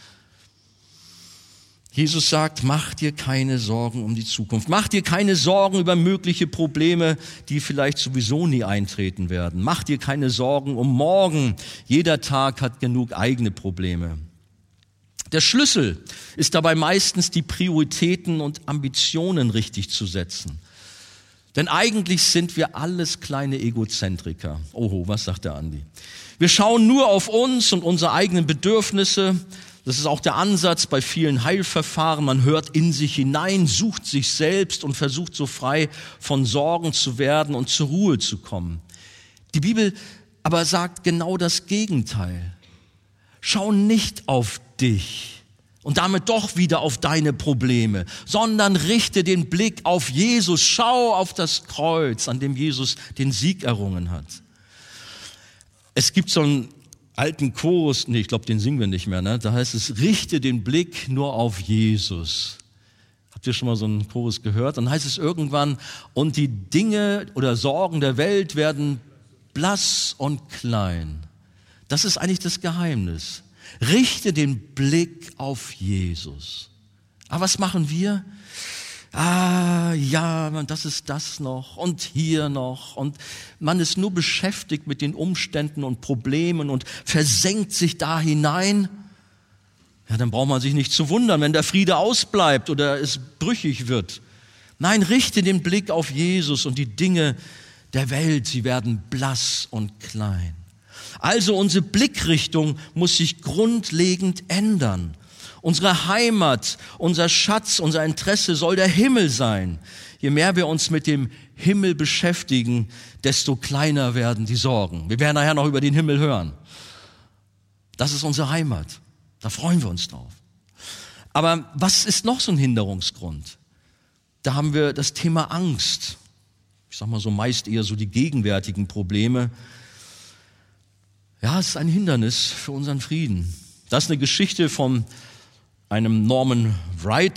Jesus sagt, mach dir keine Sorgen um die Zukunft. Mach dir keine Sorgen über mögliche Probleme, die vielleicht sowieso nie eintreten werden. Mach dir keine Sorgen um morgen. Jeder Tag hat genug eigene Probleme. Der Schlüssel ist dabei meistens, die Prioritäten und Ambitionen richtig zu setzen. Denn eigentlich sind wir alles kleine Egozentriker. Oho, was sagt der Andi? Wir schauen nur auf uns und unsere eigenen Bedürfnisse. Das ist auch der Ansatz bei vielen Heilverfahren. Man hört in sich hinein, sucht sich selbst und versucht so frei von Sorgen zu werden und zur Ruhe zu kommen. Die Bibel aber sagt genau das Gegenteil. Schau nicht auf dich und damit doch wieder auf deine Probleme, sondern richte den Blick auf Jesus. Schau auf das Kreuz, an dem Jesus den Sieg errungen hat. Es gibt so einen alten Chorus, ich glaube, den singen wir nicht mehr, ne? Da heißt es, richte den Blick nur auf Jesus. Habt ihr schon mal so einen Chorus gehört? Dann heißt es irgendwann, und die Dinge oder Sorgen der Welt werden blass und klein. Das ist eigentlich das Geheimnis. Richte den Blick auf Jesus. Aber was machen wir? Das ist das noch und hier noch. Und man ist nur beschäftigt mit den Umständen und Problemen und versenkt sich da hinein. Ja, dann braucht man sich nicht zu wundern, wenn der Friede ausbleibt oder es brüchig wird. Nein, richte den Blick auf Jesus und die Dinge der Welt, sie werden blass und klein. Also unsere Blickrichtung muss sich grundlegend ändern. Unsere Heimat, unser Schatz, unser Interesse soll der Himmel sein. Je mehr wir uns mit dem Himmel beschäftigen, desto kleiner werden die Sorgen. Wir werden nachher noch über den Himmel hören. Das ist unsere Heimat. Da freuen wir uns drauf. Aber was ist noch so ein Hinderungsgrund? Da haben wir das Thema Angst. Ich sag mal so meist eher so die gegenwärtigen Probleme. Ja, es ist ein Hindernis für unseren Frieden. Das ist eine Geschichte von einem Norman Wright,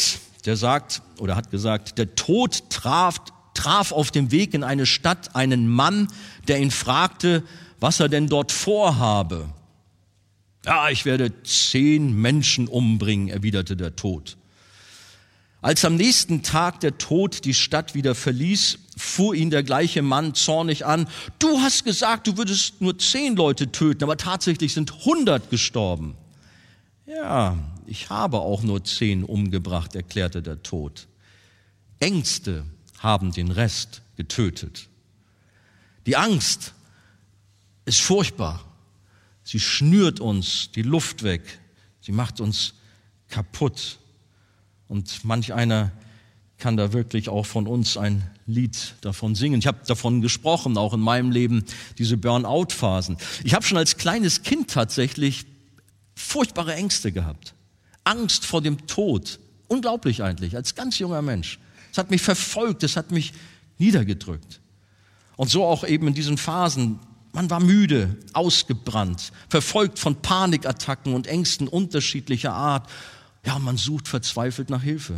der sagt oder hat gesagt, der Tod traf auf dem Weg in eine Stadt einen Mann, der ihn fragte, was er denn dort vorhabe. Ja, ich werde 10 Menschen umbringen, erwiderte der Tod. Als am nächsten Tag der Tod die Stadt wieder verließ, fuhr ihn der gleiche Mann zornig an. Du hast gesagt, du würdest nur 10 Leute töten, aber tatsächlich sind 100 gestorben. Ja, ich habe auch nur 10 umgebracht, erklärte der Tod. Ängste haben den Rest getötet. Die Angst ist furchtbar. Sie schnürt uns die Luft weg. Sie macht uns kaputt. Und manch einer kann da wirklich auch von uns ein Lied davon singen. Ich habe davon gesprochen, auch in meinem Leben, diese Burnout-Phasen. Ich habe schon als kleines Kind tatsächlich furchtbare Ängste gehabt. Angst vor dem Tod. Unglaublich eigentlich, als ganz junger Mensch. Es hat mich verfolgt, es hat mich niedergedrückt. Und so auch eben in diesen Phasen. Man war müde, ausgebrannt, verfolgt von Panikattacken und Ängsten unterschiedlicher Art. Ja, man sucht verzweifelt nach Hilfe.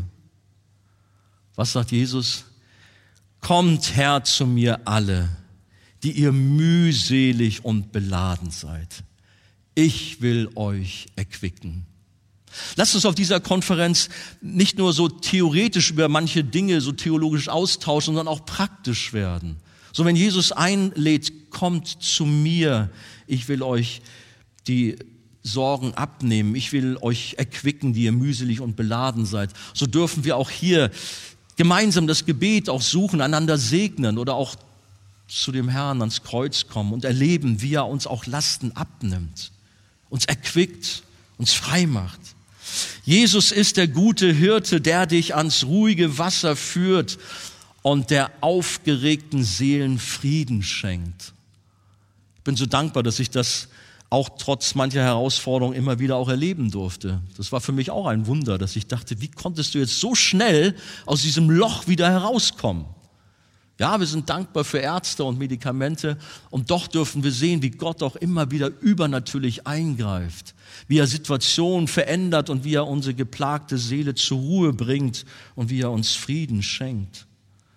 Was sagt Jesus? Kommt her zu mir alle, die ihr mühselig und beladen seid. Ich will euch erquicken. Lasst uns auf dieser Konferenz nicht nur so theoretisch über manche Dinge so theologisch austauschen, sondern auch praktisch werden. So wenn Jesus einlädt, kommt zu mir, ich will euch die Sorgen abnehmen, ich will euch erquicken, die ihr mühselig und beladen seid. So dürfen wir auch hier gemeinsam das Gebet auch suchen, einander segnen oder auch zu dem Herrn ans Kreuz kommen und erleben, wie er uns auch Lasten abnimmt, uns erquickt, uns frei macht. Jesus ist der gute Hirte, der dich ans ruhige Wasser führt und der aufgeregten Seelen Frieden schenkt. Ich bin so dankbar, dass ich das auch trotz mancher Herausforderungen immer wieder auch erleben durfte. Das war für mich auch ein Wunder, dass ich dachte, wie konntest du jetzt so schnell aus diesem Loch wieder herauskommen? Ja, wir sind dankbar für Ärzte und Medikamente und doch dürfen wir sehen, wie Gott auch immer wieder übernatürlich eingreift, wie er Situationen verändert und wie er unsere geplagte Seele zur Ruhe bringt und wie er uns Frieden schenkt.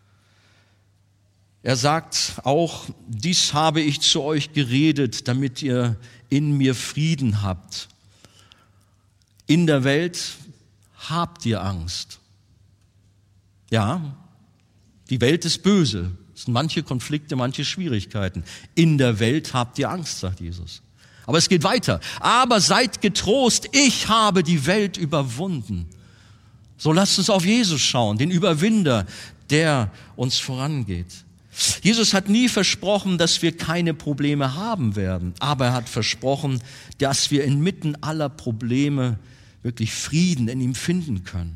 Er sagt auch, dies habe ich zu euch geredet, damit ihr in mir Frieden habt. In der Welt habt ihr Angst. Ja, die Welt ist böse. Es sind manche Konflikte, manche Schwierigkeiten. In der Welt habt ihr Angst, sagt Jesus. Aber es geht weiter. Aber seid getrost, ich habe die Welt überwunden. So lasst uns auf Jesus schauen, den Überwinder, der uns vorangeht. Jesus hat nie versprochen, dass wir keine Probleme haben werden, aber er hat versprochen, dass wir inmitten aller Probleme wirklich Frieden in ihm finden können.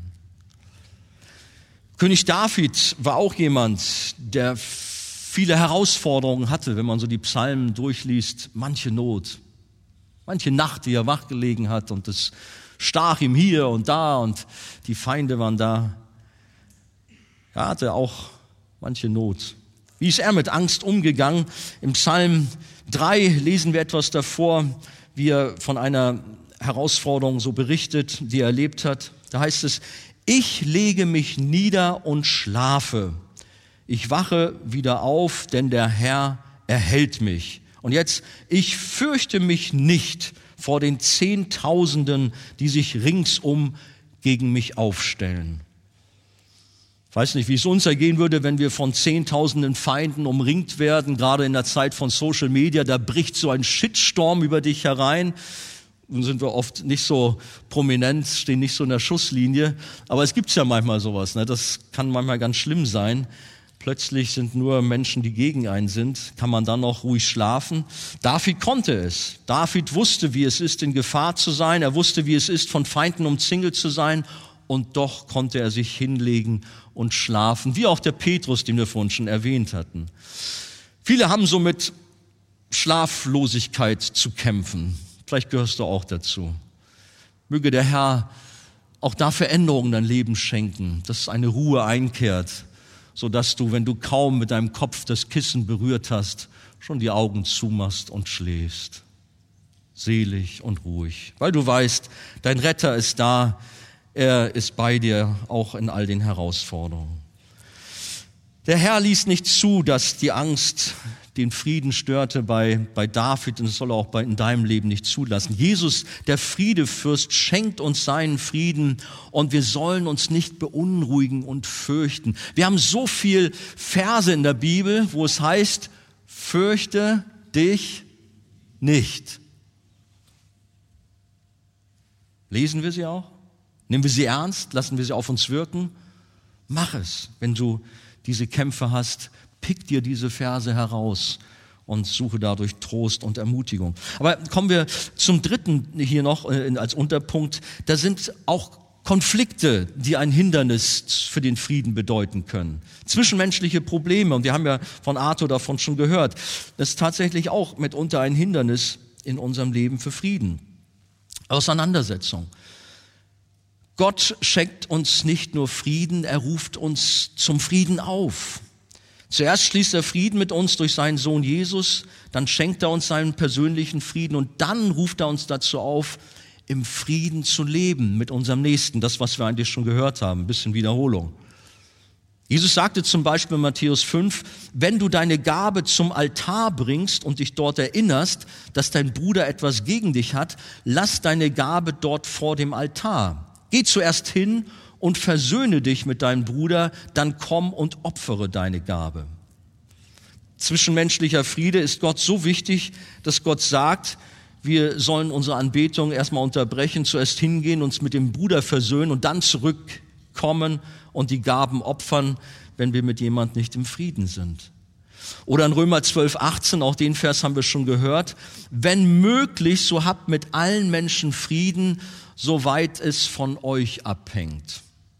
König David war auch jemand, der viele Herausforderungen hatte, wenn man so die Psalmen durchliest, manche Not, manche Nacht, die er wach gelegen hat und es stach ihm hier und da und die Feinde waren da. Er hatte auch manche Not. Wie ist er mit Angst umgegangen? Im Psalm 3 lesen wir etwas davor, wie er von einer Herausforderung so berichtet, die er erlebt hat. Da heißt es, ich lege mich nieder und schlafe. Ich wache wieder auf, denn der Herr erhält mich. Und jetzt, ich fürchte mich nicht vor den Zehntausenden, die sich ringsum gegen mich aufstellen. Ich weiß nicht, wie es uns ergehen würde, wenn wir von Zehntausenden Feinden umringt werden, gerade in der Zeit von Social Media, da bricht so ein Shitstorm über dich herein. Nun sind wir oft nicht so prominent, stehen nicht so in der Schusslinie, aber es gibt's ja manchmal sowas, ne? Das kann manchmal ganz schlimm sein. Plötzlich sind nur Menschen, die gegen einen sind. Kann man dann noch ruhig schlafen? David konnte es. David wusste, wie es ist, in Gefahr zu sein. Er wusste, wie es ist, von Feinden umzingelt zu sein. Und doch konnte er sich hinlegen und schlafen, wie auch der Petrus, den wir vorhin schon erwähnt hatten. Viele haben so mit Schlaflosigkeit zu kämpfen. Vielleicht gehörst du auch dazu. Möge der Herr auch da Veränderungen in dein Leben schenken, dass eine Ruhe einkehrt, sodass du, wenn du kaum mit deinem Kopf das Kissen berührt hast, schon die Augen zumachst und schläfst. Selig und ruhig, weil du weißt, dein Retter ist da, Er ist bei dir, auch in all den Herausforderungen. Der Herr ließ nicht zu, dass die Angst den Frieden störte bei David, und das soll er auch in deinem Leben nicht zulassen. Jesus, der Friedefürst, schenkt uns seinen Frieden und wir sollen uns nicht beunruhigen und fürchten. Wir haben so viel Verse in der Bibel, wo es heißt, fürchte dich nicht. Lesen wir sie auch? Nehmen wir sie ernst? Lassen wir sie auf uns wirken? Mach es, wenn du diese Kämpfe hast. Pick dir diese Verse heraus und suche dadurch Trost und Ermutigung. Aber kommen wir zum dritten hier noch als Unterpunkt. Da sind auch Konflikte, die ein Hindernis für den Frieden bedeuten können. Zwischenmenschliche Probleme, und wir haben ja von Arthur davon schon gehört, das ist tatsächlich auch mitunter ein Hindernis in unserem Leben für Frieden. Auseinandersetzung. Gott schenkt uns nicht nur Frieden, er ruft uns zum Frieden auf. Zuerst schließt er Frieden mit uns durch seinen Sohn Jesus, dann schenkt er uns seinen persönlichen Frieden und dann ruft er uns dazu auf, im Frieden zu leben mit unserem Nächsten. Das, was wir eigentlich schon gehört haben, ein bisschen Wiederholung. Jesus sagte zum Beispiel in Matthäus 5, wenn du deine Gabe zum Altar bringst und dich dort erinnerst, dass dein Bruder etwas gegen dich hat, lass deine Gabe dort vor dem Altar. Geh zuerst hin und versöhne dich mit deinem Bruder, dann komm und opfere deine Gabe. Zwischenmenschlicher Friede ist Gott so wichtig, dass Gott sagt, wir sollen unsere Anbetung erstmal unterbrechen, zuerst hingehen, uns mit dem Bruder versöhnen und dann zurückkommen und die Gaben opfern, wenn wir mit jemand nicht im Frieden sind. Oder in Römer 12,18, auch den Vers haben wir schon gehört, wenn möglich, so habt mit allen Menschen Frieden, soweit es von euch abhängt.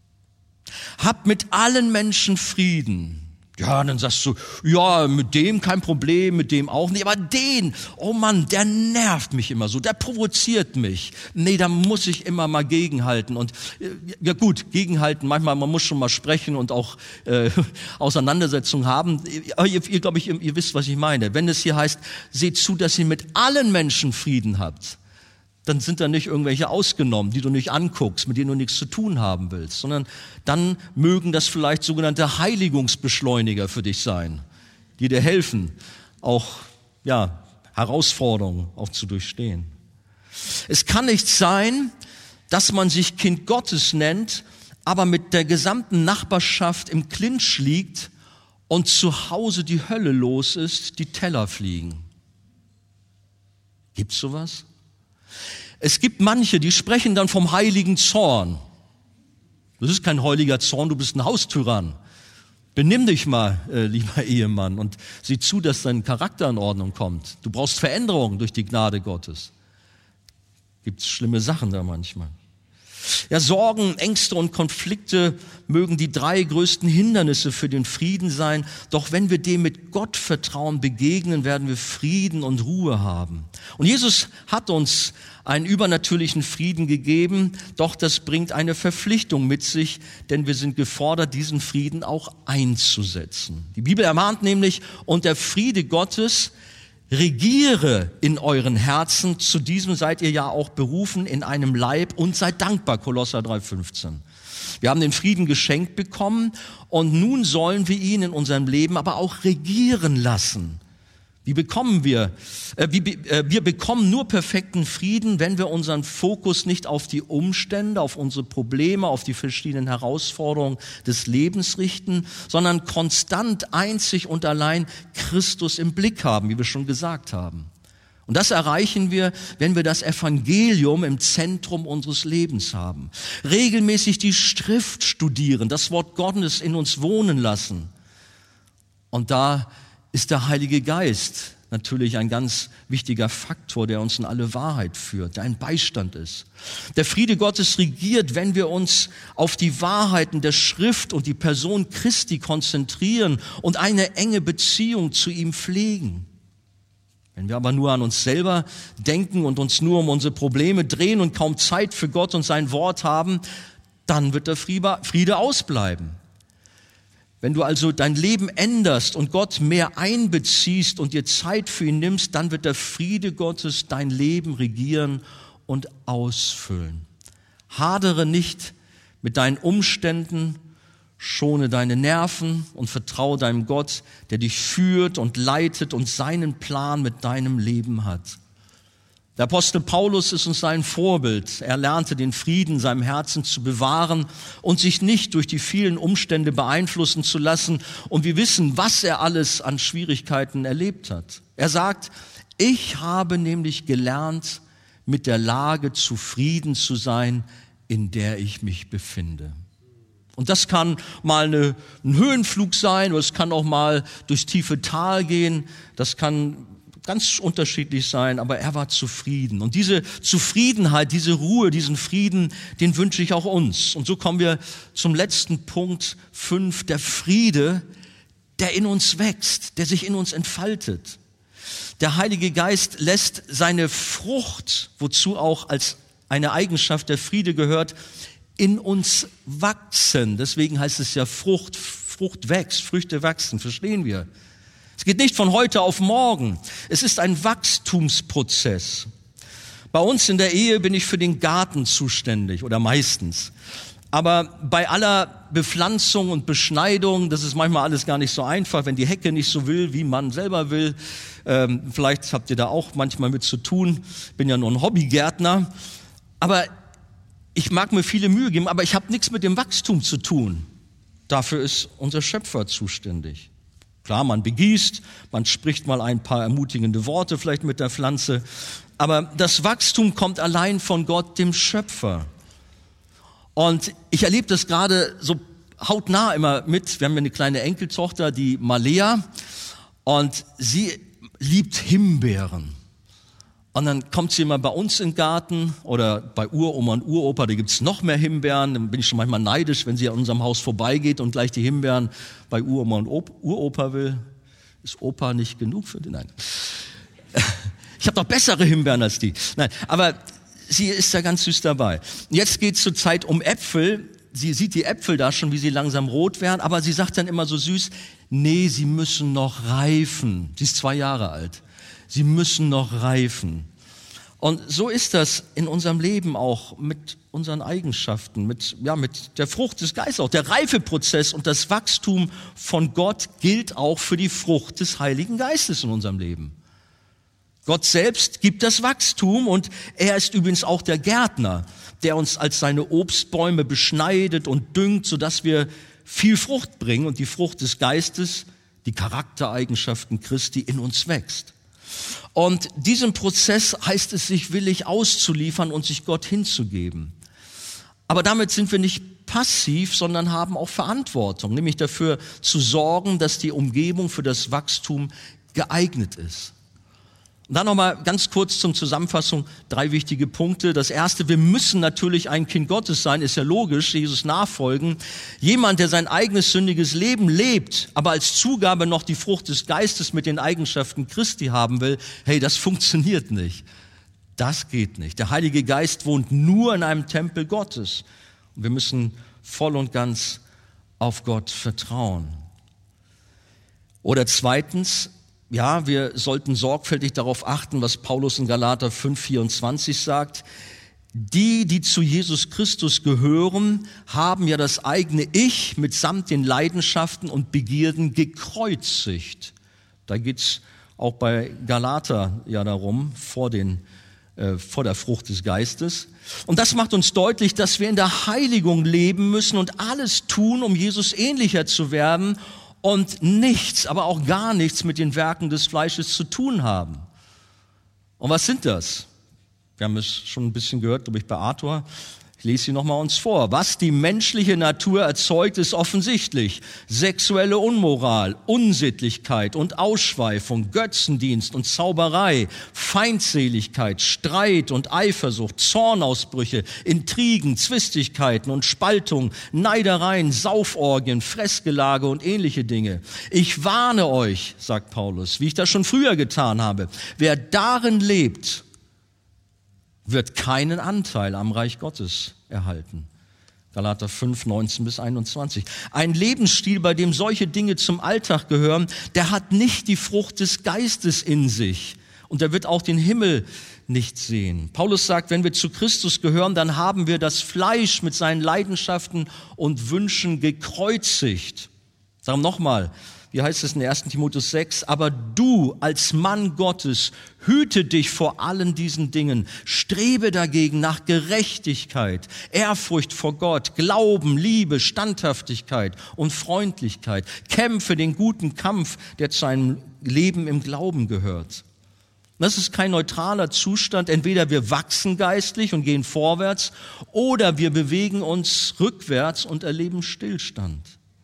Habt mit allen Menschen Frieden. Ja, dann sagst du, ja, mit dem kein Problem, mit dem auch nicht, aber den, oh Mann, der nervt mich immer so, der provoziert mich. Nee, da muss ich immer mal gegenhalten und ja gut, gegenhalten, manchmal, man muss schon mal sprechen und auch Auseinandersetzungen haben. Ihr glaube ich, ihr wisst, was ich meine. Wenn es hier heißt, seht zu, dass ihr mit allen Menschen Frieden habt, dann sind da nicht irgendwelche ausgenommen, die du nicht anguckst, mit denen du nichts zu tun haben willst, sondern dann mögen das vielleicht sogenannte Heiligungsbeschleuniger für dich sein, die dir helfen, auch Herausforderungen auch zu durchstehen. Es kann nicht sein, dass man sich Kind Gottes nennt, aber mit der gesamten Nachbarschaft im Clinch liegt und zu Hause die Hölle los ist, die Teller fliegen. Gibt's sowas? Es gibt manche, die sprechen dann vom heiligen Zorn. Das ist kein heiliger Zorn, du bist ein Haustyrann. Benimm dich mal, lieber Ehemann, und sieh zu, dass dein Charakter in Ordnung kommt. Du brauchst Veränderung durch die Gnade Gottes. Gibt's schlimme Sachen da manchmal. Ja, Sorgen, Ängste und Konflikte mögen die 3 größten Hindernisse für den Frieden sein. Doch wenn wir dem mit Gottvertrauen begegnen, werden wir Frieden und Ruhe haben. Und Jesus hat uns einen übernatürlichen Frieden gegeben, doch das bringt eine Verpflichtung mit sich, denn wir sind gefordert, diesen Frieden auch einzusetzen. Die Bibel ermahnt nämlich, und der Friede Gottes regiere in euren Herzen, zu diesem seid ihr ja auch berufen in einem Leib und seid dankbar, Kolosser 3,15. Wir haben den Frieden geschenkt bekommen und nun sollen wir ihn in unserem Leben aber auch regieren lassen. Wie bekommen wir? Wir bekommen nur perfekten Frieden, wenn wir unseren Fokus nicht auf die Umstände, auf unsere Probleme, auf die verschiedenen Herausforderungen des Lebens richten, sondern konstant einzig und allein Christus im Blick haben, wie wir schon gesagt haben. Und das erreichen wir, wenn wir das Evangelium im Zentrum unseres Lebens haben. Regelmäßig die Schrift studieren, das Wort Gottes in uns wohnen lassen. Und da ist der Heilige Geist natürlich ein ganz wichtiger Faktor, der uns in alle Wahrheit führt, der ein Beistand ist. Der Friede Gottes regiert, wenn wir uns auf die Wahrheiten der Schrift und die Person Christi konzentrieren und eine enge Beziehung zu ihm pflegen. Wenn wir aber nur an uns selber denken und uns nur um unsere Probleme drehen und kaum Zeit für Gott und sein Wort haben, dann wird der Friede ausbleiben. Wenn du also dein Leben änderst und Gott mehr einbeziehst und dir Zeit für ihn nimmst, dann wird der Friede Gottes dein Leben regieren und ausfüllen. Hadere nicht mit deinen Umständen, schone deine Nerven und vertraue deinem Gott, der dich führt und leitet und seinen Plan mit deinem Leben hat. Der Apostel Paulus ist uns sein Vorbild. Er lernte den Frieden in seinem Herzen zu bewahren und sich nicht durch die vielen Umstände beeinflussen zu lassen. Und wir wissen, was er alles an Schwierigkeiten erlebt hat. Er sagt, ich habe nämlich gelernt, mit der Lage zufrieden zu sein, in der ich mich befinde. Und das kann mal ein Höhenflug sein, oder es kann auch mal durchs tiefe Tal gehen. Das kann ganz unterschiedlich sein, aber er war zufrieden. Und diese Zufriedenheit, diese Ruhe, diesen Frieden, den wünsche ich auch uns. Und so kommen wir zum letzten Punkt 5, der Friede, der in uns wächst, der sich in uns entfaltet. Der Heilige Geist lässt seine Frucht, wozu auch als eine Eigenschaft der Friede gehört, in uns wachsen. Deswegen heißt es ja Frucht wächst, Früchte wachsen, verstehen wir? Es geht nicht von heute auf morgen. Es ist ein Wachstumsprozess. Bei uns in der Ehe bin ich für den Garten zuständig oder meistens. Aber bei aller Bepflanzung und Beschneidung, das ist manchmal alles gar nicht so einfach, wenn die Hecke nicht so will, wie man selber will. Vielleicht habt ihr da auch manchmal mit zu tun. Bin ja nur ein Hobbygärtner. Aber ich mag mir viele Mühe geben, aber ich habe nichts mit dem Wachstum zu tun. Dafür ist unser Schöpfer zuständig. Klar, man begießt, man spricht mal ein paar ermutigende Worte vielleicht mit der Pflanze, aber das Wachstum kommt allein von Gott, dem Schöpfer. Und ich erlebe das gerade so hautnah immer mit. Wir haben eine kleine Enkeltochter, die Malea, und sie liebt Himbeeren. Und dann kommt sie immer bei uns in den Garten oder bei Uroma und Uropa, da gibt's noch mehr Himbeeren. Dann bin ich schon manchmal neidisch, wenn sie an unserem Haus vorbeigeht und gleich die Himbeeren bei Uroma und Uropa will. Ist Opa nicht genug für die? Nein. Ich habe doch bessere Himbeeren als die. Nein, aber sie ist da ganz süß dabei. Jetzt geht's zur Zeit um Äpfel. Sie sieht die Äpfel da schon, wie sie langsam rot werden, aber sie sagt dann immer so süß, nee, sie müssen noch reifen. Sie ist 2 Jahre alt. Sie müssen noch reifen. Und so ist das in unserem Leben auch mit unseren Eigenschaften, mit der Frucht des Geistes auch. Der Reifeprozess und das Wachstum von Gott gilt auch für die Frucht des Heiligen Geistes in unserem Leben. Gott selbst gibt das Wachstum und er ist übrigens auch der Gärtner, der uns als seine Obstbäume beschneidet und düngt, sodass wir viel Frucht bringen und die Frucht des Geistes, die Charaktereigenschaften Christi in uns wächst. Und diesem Prozess heißt es, sich willig auszuliefern und sich Gott hinzugeben. Aber damit sind wir nicht passiv, sondern haben auch Verantwortung, nämlich dafür zu sorgen, dass die Umgebung für das Wachstum geeignet ist. Und dann nochmal ganz kurz zum Zusammenfassung 3 wichtige Punkte. Das erste, wir müssen natürlich ein Kind Gottes sein, ist ja logisch, Jesus nachfolgen. Jemand, der sein eigenes sündiges Leben lebt, aber als Zugabe noch die Frucht des Geistes mit den Eigenschaften Christi haben will, hey, das funktioniert nicht. Das geht nicht. Der Heilige Geist wohnt nur in einem Tempel Gottes. Und wir müssen voll und ganz auf Gott vertrauen. Oder zweitens, ja, wir sollten sorgfältig darauf achten, was Paulus in Galater 5,24 sagt. Die zu Jesus Christus gehören, haben ja das eigene Ich mitsamt den Leidenschaften und Begierden gekreuzigt. Da geht's auch bei Galater ja darum, vor der Frucht des Geistes. Und das macht uns deutlich, dass wir in der Heiligung leben müssen und alles tun, um Jesus ähnlicher zu werden und nichts, aber auch gar nichts mit den Werken des Fleisches zu tun haben. Und was sind das? Wir haben es schon ein bisschen gehört, glaube ich, bei Arthur. Ich lese sie nochmal uns vor. Was die menschliche Natur erzeugt, ist offensichtlich. Sexuelle Unmoral, Unsittlichkeit und Ausschweifung, Götzendienst und Zauberei, Feindseligkeit, Streit und Eifersucht, Zornausbrüche, Intrigen, Zwistigkeiten und Spaltung, Neidereien, Sauforgien, Fressgelage und ähnliche Dinge. Ich warne euch, sagt Paulus, wie ich das schon früher getan habe. Wer darin lebt, wird keinen Anteil am Reich Gottes erhalten. Galater 5, 19 bis 21. Ein Lebensstil, bei dem solche Dinge zum Alltag gehören, der hat nicht die Frucht des Geistes in sich. Und der wird auch den Himmel nicht sehen. Paulus sagt, wenn wir zu Christus gehören, dann haben wir das Fleisch mit seinen Leidenschaften und Wünschen gekreuzigt. Sagen wir nochmal, wie heißt es in 1. Timotheus 6? Aber du als Mann Gottes hüte dich vor allen diesen Dingen. Strebe dagegen nach Gerechtigkeit, Ehrfurcht vor Gott, Glauben, Liebe, Standhaftigkeit und Freundlichkeit. Kämpfe den guten Kampf, der zu einem Leben im Glauben gehört. Das ist kein neutraler Zustand. Entweder wir wachsen geistlich und gehen vorwärts oder wir bewegen uns rückwärts und erleben Stillstand,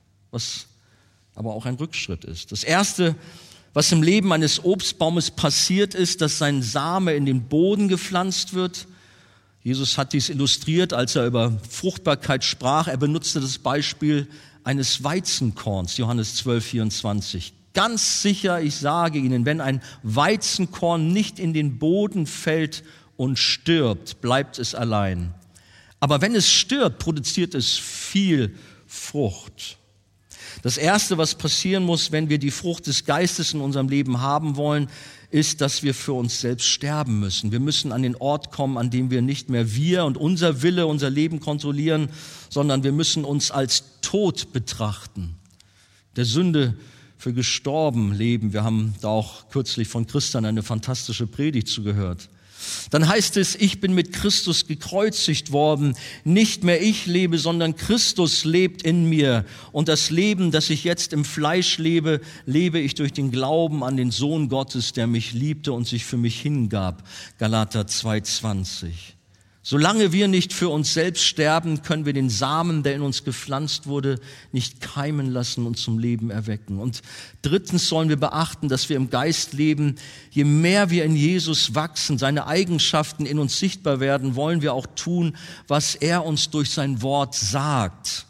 was aber auch ein Rückschritt ist. Das Erste, was im Leben eines Obstbaumes passiert, ist, dass sein Same in den Boden gepflanzt wird. Jesus hat dies illustriert, als er über Fruchtbarkeit sprach. Er benutzte das Beispiel eines Weizenkorns, Johannes 12, 24. Ganz sicher, ich sage Ihnen, wenn ein Weizenkorn nicht in den Boden fällt und stirbt, bleibt es allein. Aber wenn es stirbt, produziert es viel Frucht. Das Erste, was passieren muss, wenn wir die Frucht des Geistes in unserem Leben haben wollen, ist, dass wir für uns selbst sterben müssen. Wir müssen an den Ort kommen, an dem wir nicht mehr wir und unser Wille, unser Leben kontrollieren, sondern wir müssen uns als tot betrachten, der Sünde für gestorben leben. Wir haben da auch kürzlich von Christian eine fantastische Predigt zugehört. Dann heißt es, ich bin mit Christus gekreuzigt worden. Nicht mehr ich lebe, sondern Christus lebt in mir. Und das Leben, das ich jetzt im Fleisch lebe, lebe ich durch den Glauben an den Sohn Gottes, der mich liebte und sich für mich hingab. Galater 2,20. Solange wir nicht für uns selbst sterben, können wir den Samen, der in uns gepflanzt wurde, nicht keimen lassen und zum Leben erwecken. Und drittens sollen wir beachten, dass wir im Geist leben. Je mehr wir in Jesus wachsen, seine Eigenschaften in uns sichtbar werden, wollen wir auch tun, was er uns durch sein Wort sagt.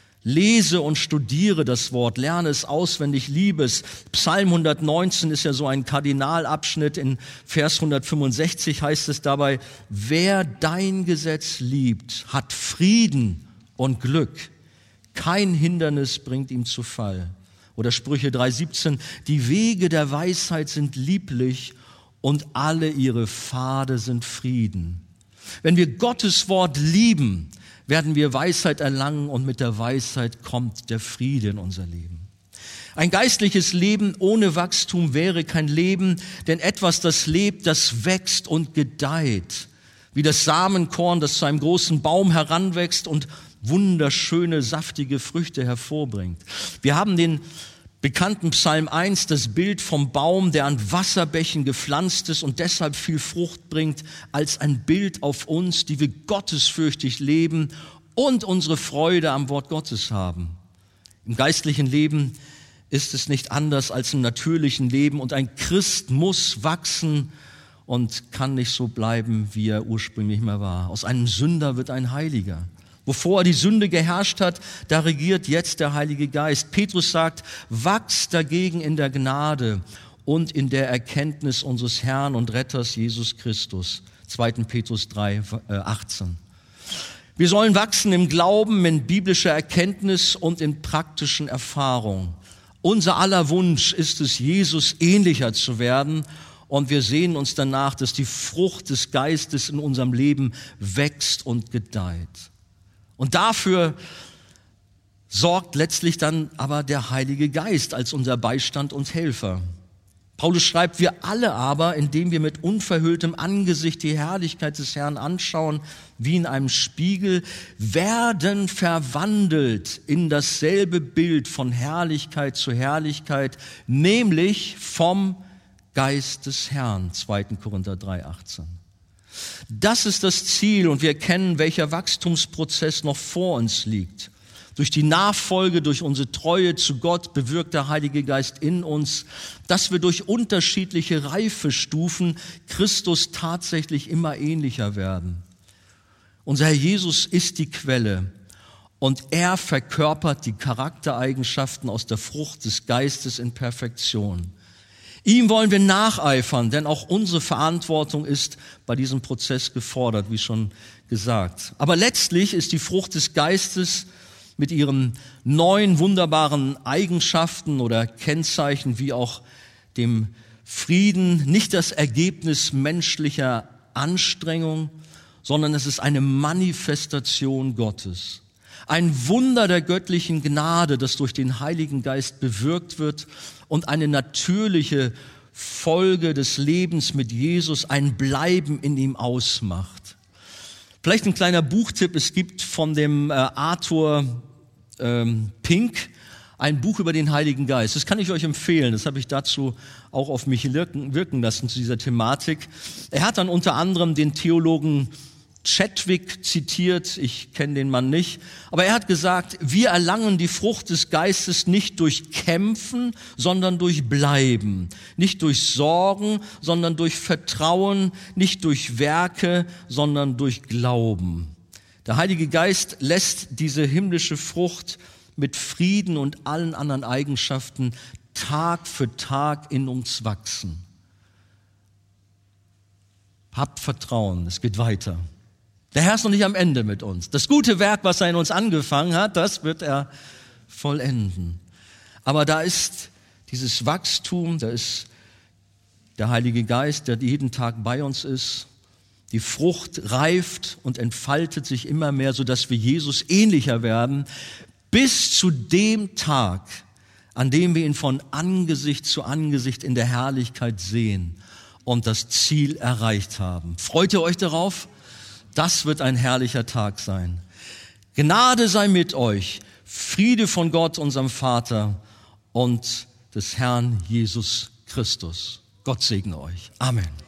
Lese und studiere das Wort, lerne es auswendig, liebe es. Psalm 119 ist ja so ein Kardinalabschnitt. In Vers 165 heißt es dabei, wer dein Gesetz liebt, hat Frieden und Glück. Kein Hindernis bringt ihm zu Fall. Oder Sprüche 3,17, die Wege der Weisheit sind lieblich und alle ihre Pfade sind Frieden. Wenn wir Gottes Wort lieben, werden wir Weisheit erlangen und mit der Weisheit kommt der Friede in unser Leben. Ein geistliches Leben ohne Wachstum wäre kein Leben, denn etwas, das lebt, das wächst und gedeiht. Wie das Samenkorn, das zu einem großen Baum heranwächst und wunderschöne, saftige Früchte hervorbringt. Wir haben den bekannten Psalm 1, das Bild vom Baum, der an Wasserbächen gepflanzt ist und deshalb viel Frucht bringt, als ein Bild auf uns, die wir gottesfürchtig leben und unsere Freude am Wort Gottes haben. Im geistlichen Leben ist es nicht anders als im natürlichen Leben und ein Christ muss wachsen und kann nicht so bleiben, wie er ursprünglich mal war. Aus einem Sünder wird ein Heiliger. Wovor die Sünde geherrscht hat, da regiert jetzt der Heilige Geist. Petrus sagt, wachst dagegen in der Gnade und in der Erkenntnis unseres Herrn und Retters Jesus Christus. 2. Petrus 3,18. Wir sollen wachsen im Glauben, in biblischer Erkenntnis und in praktischen Erfahrungen. Unser aller Wunsch ist es, Jesus ähnlicher zu werden. Und wir sehen uns danach, dass die Frucht des Geistes in unserem Leben wächst und gedeiht. Und dafür sorgt letztlich dann aber der Heilige Geist als unser Beistand und Helfer. Paulus schreibt, wir alle aber, indem wir mit unverhülltem Angesicht die Herrlichkeit des Herrn anschauen, wie in einem Spiegel, werden verwandelt in dasselbe Bild von Herrlichkeit zu Herrlichkeit, nämlich vom Geist des Herrn, 2. Korinther 3,18. Das ist das Ziel und wir erkennen, welcher Wachstumsprozess noch vor uns liegt. Durch die Nachfolge, durch unsere Treue zu Gott bewirkt der Heilige Geist in uns, dass wir durch unterschiedliche Reifestufen Christus tatsächlich immer ähnlicher werden. Unser Herr Jesus ist die Quelle und er verkörpert die Charaktereigenschaften aus der Frucht des Geistes in Perfektion. Ihm wollen wir nacheifern, denn auch unsere Verantwortung ist bei diesem Prozess gefordert, wie schon gesagt. Aber letztlich ist die Frucht des Geistes mit ihren 9 wunderbaren Eigenschaften oder Kennzeichen wie auch dem Frieden nicht das Ergebnis menschlicher Anstrengung, sondern es ist eine Manifestation Gottes. Ein Wunder der göttlichen Gnade, das durch den Heiligen Geist bewirkt wird und eine natürliche Folge des Lebens mit Jesus, ein Bleiben in ihm ausmacht. Vielleicht ein kleiner Buchtipp, es gibt von dem Arthur Pink ein Buch über den Heiligen Geist. Das kann ich euch empfehlen, das habe ich dazu auch auf mich wirken lassen zu dieser Thematik. Er hat dann unter anderem den Theologen Chadwick zitiert, ich kenne den Mann nicht, aber er hat gesagt, wir erlangen die Frucht des Geistes nicht durch Kämpfen, sondern durch Bleiben, nicht durch Sorgen, sondern durch Vertrauen, nicht durch Werke, sondern durch Glauben. Der Heilige Geist lässt diese himmlische Frucht mit Frieden und allen anderen Eigenschaften Tag für Tag in uns wachsen. Habt Vertrauen, es geht weiter. Der Herr ist noch nicht am Ende mit uns. Das gute Werk, was er in uns angefangen hat, das wird er vollenden. Aber da ist dieses Wachstum, da ist der Heilige Geist, der jeden Tag bei uns ist. Die Frucht reift und entfaltet sich immer mehr, sodass wir Jesus ähnlicher werden, bis zu dem Tag, an dem wir ihn von Angesicht zu Angesicht in der Herrlichkeit sehen und das Ziel erreicht haben. Freut ihr euch darauf? Das wird ein herrlicher Tag sein. Gnade sei mit euch, Friede von Gott, unserem Vater und des Herrn Jesus Christus. Gott segne euch. Amen.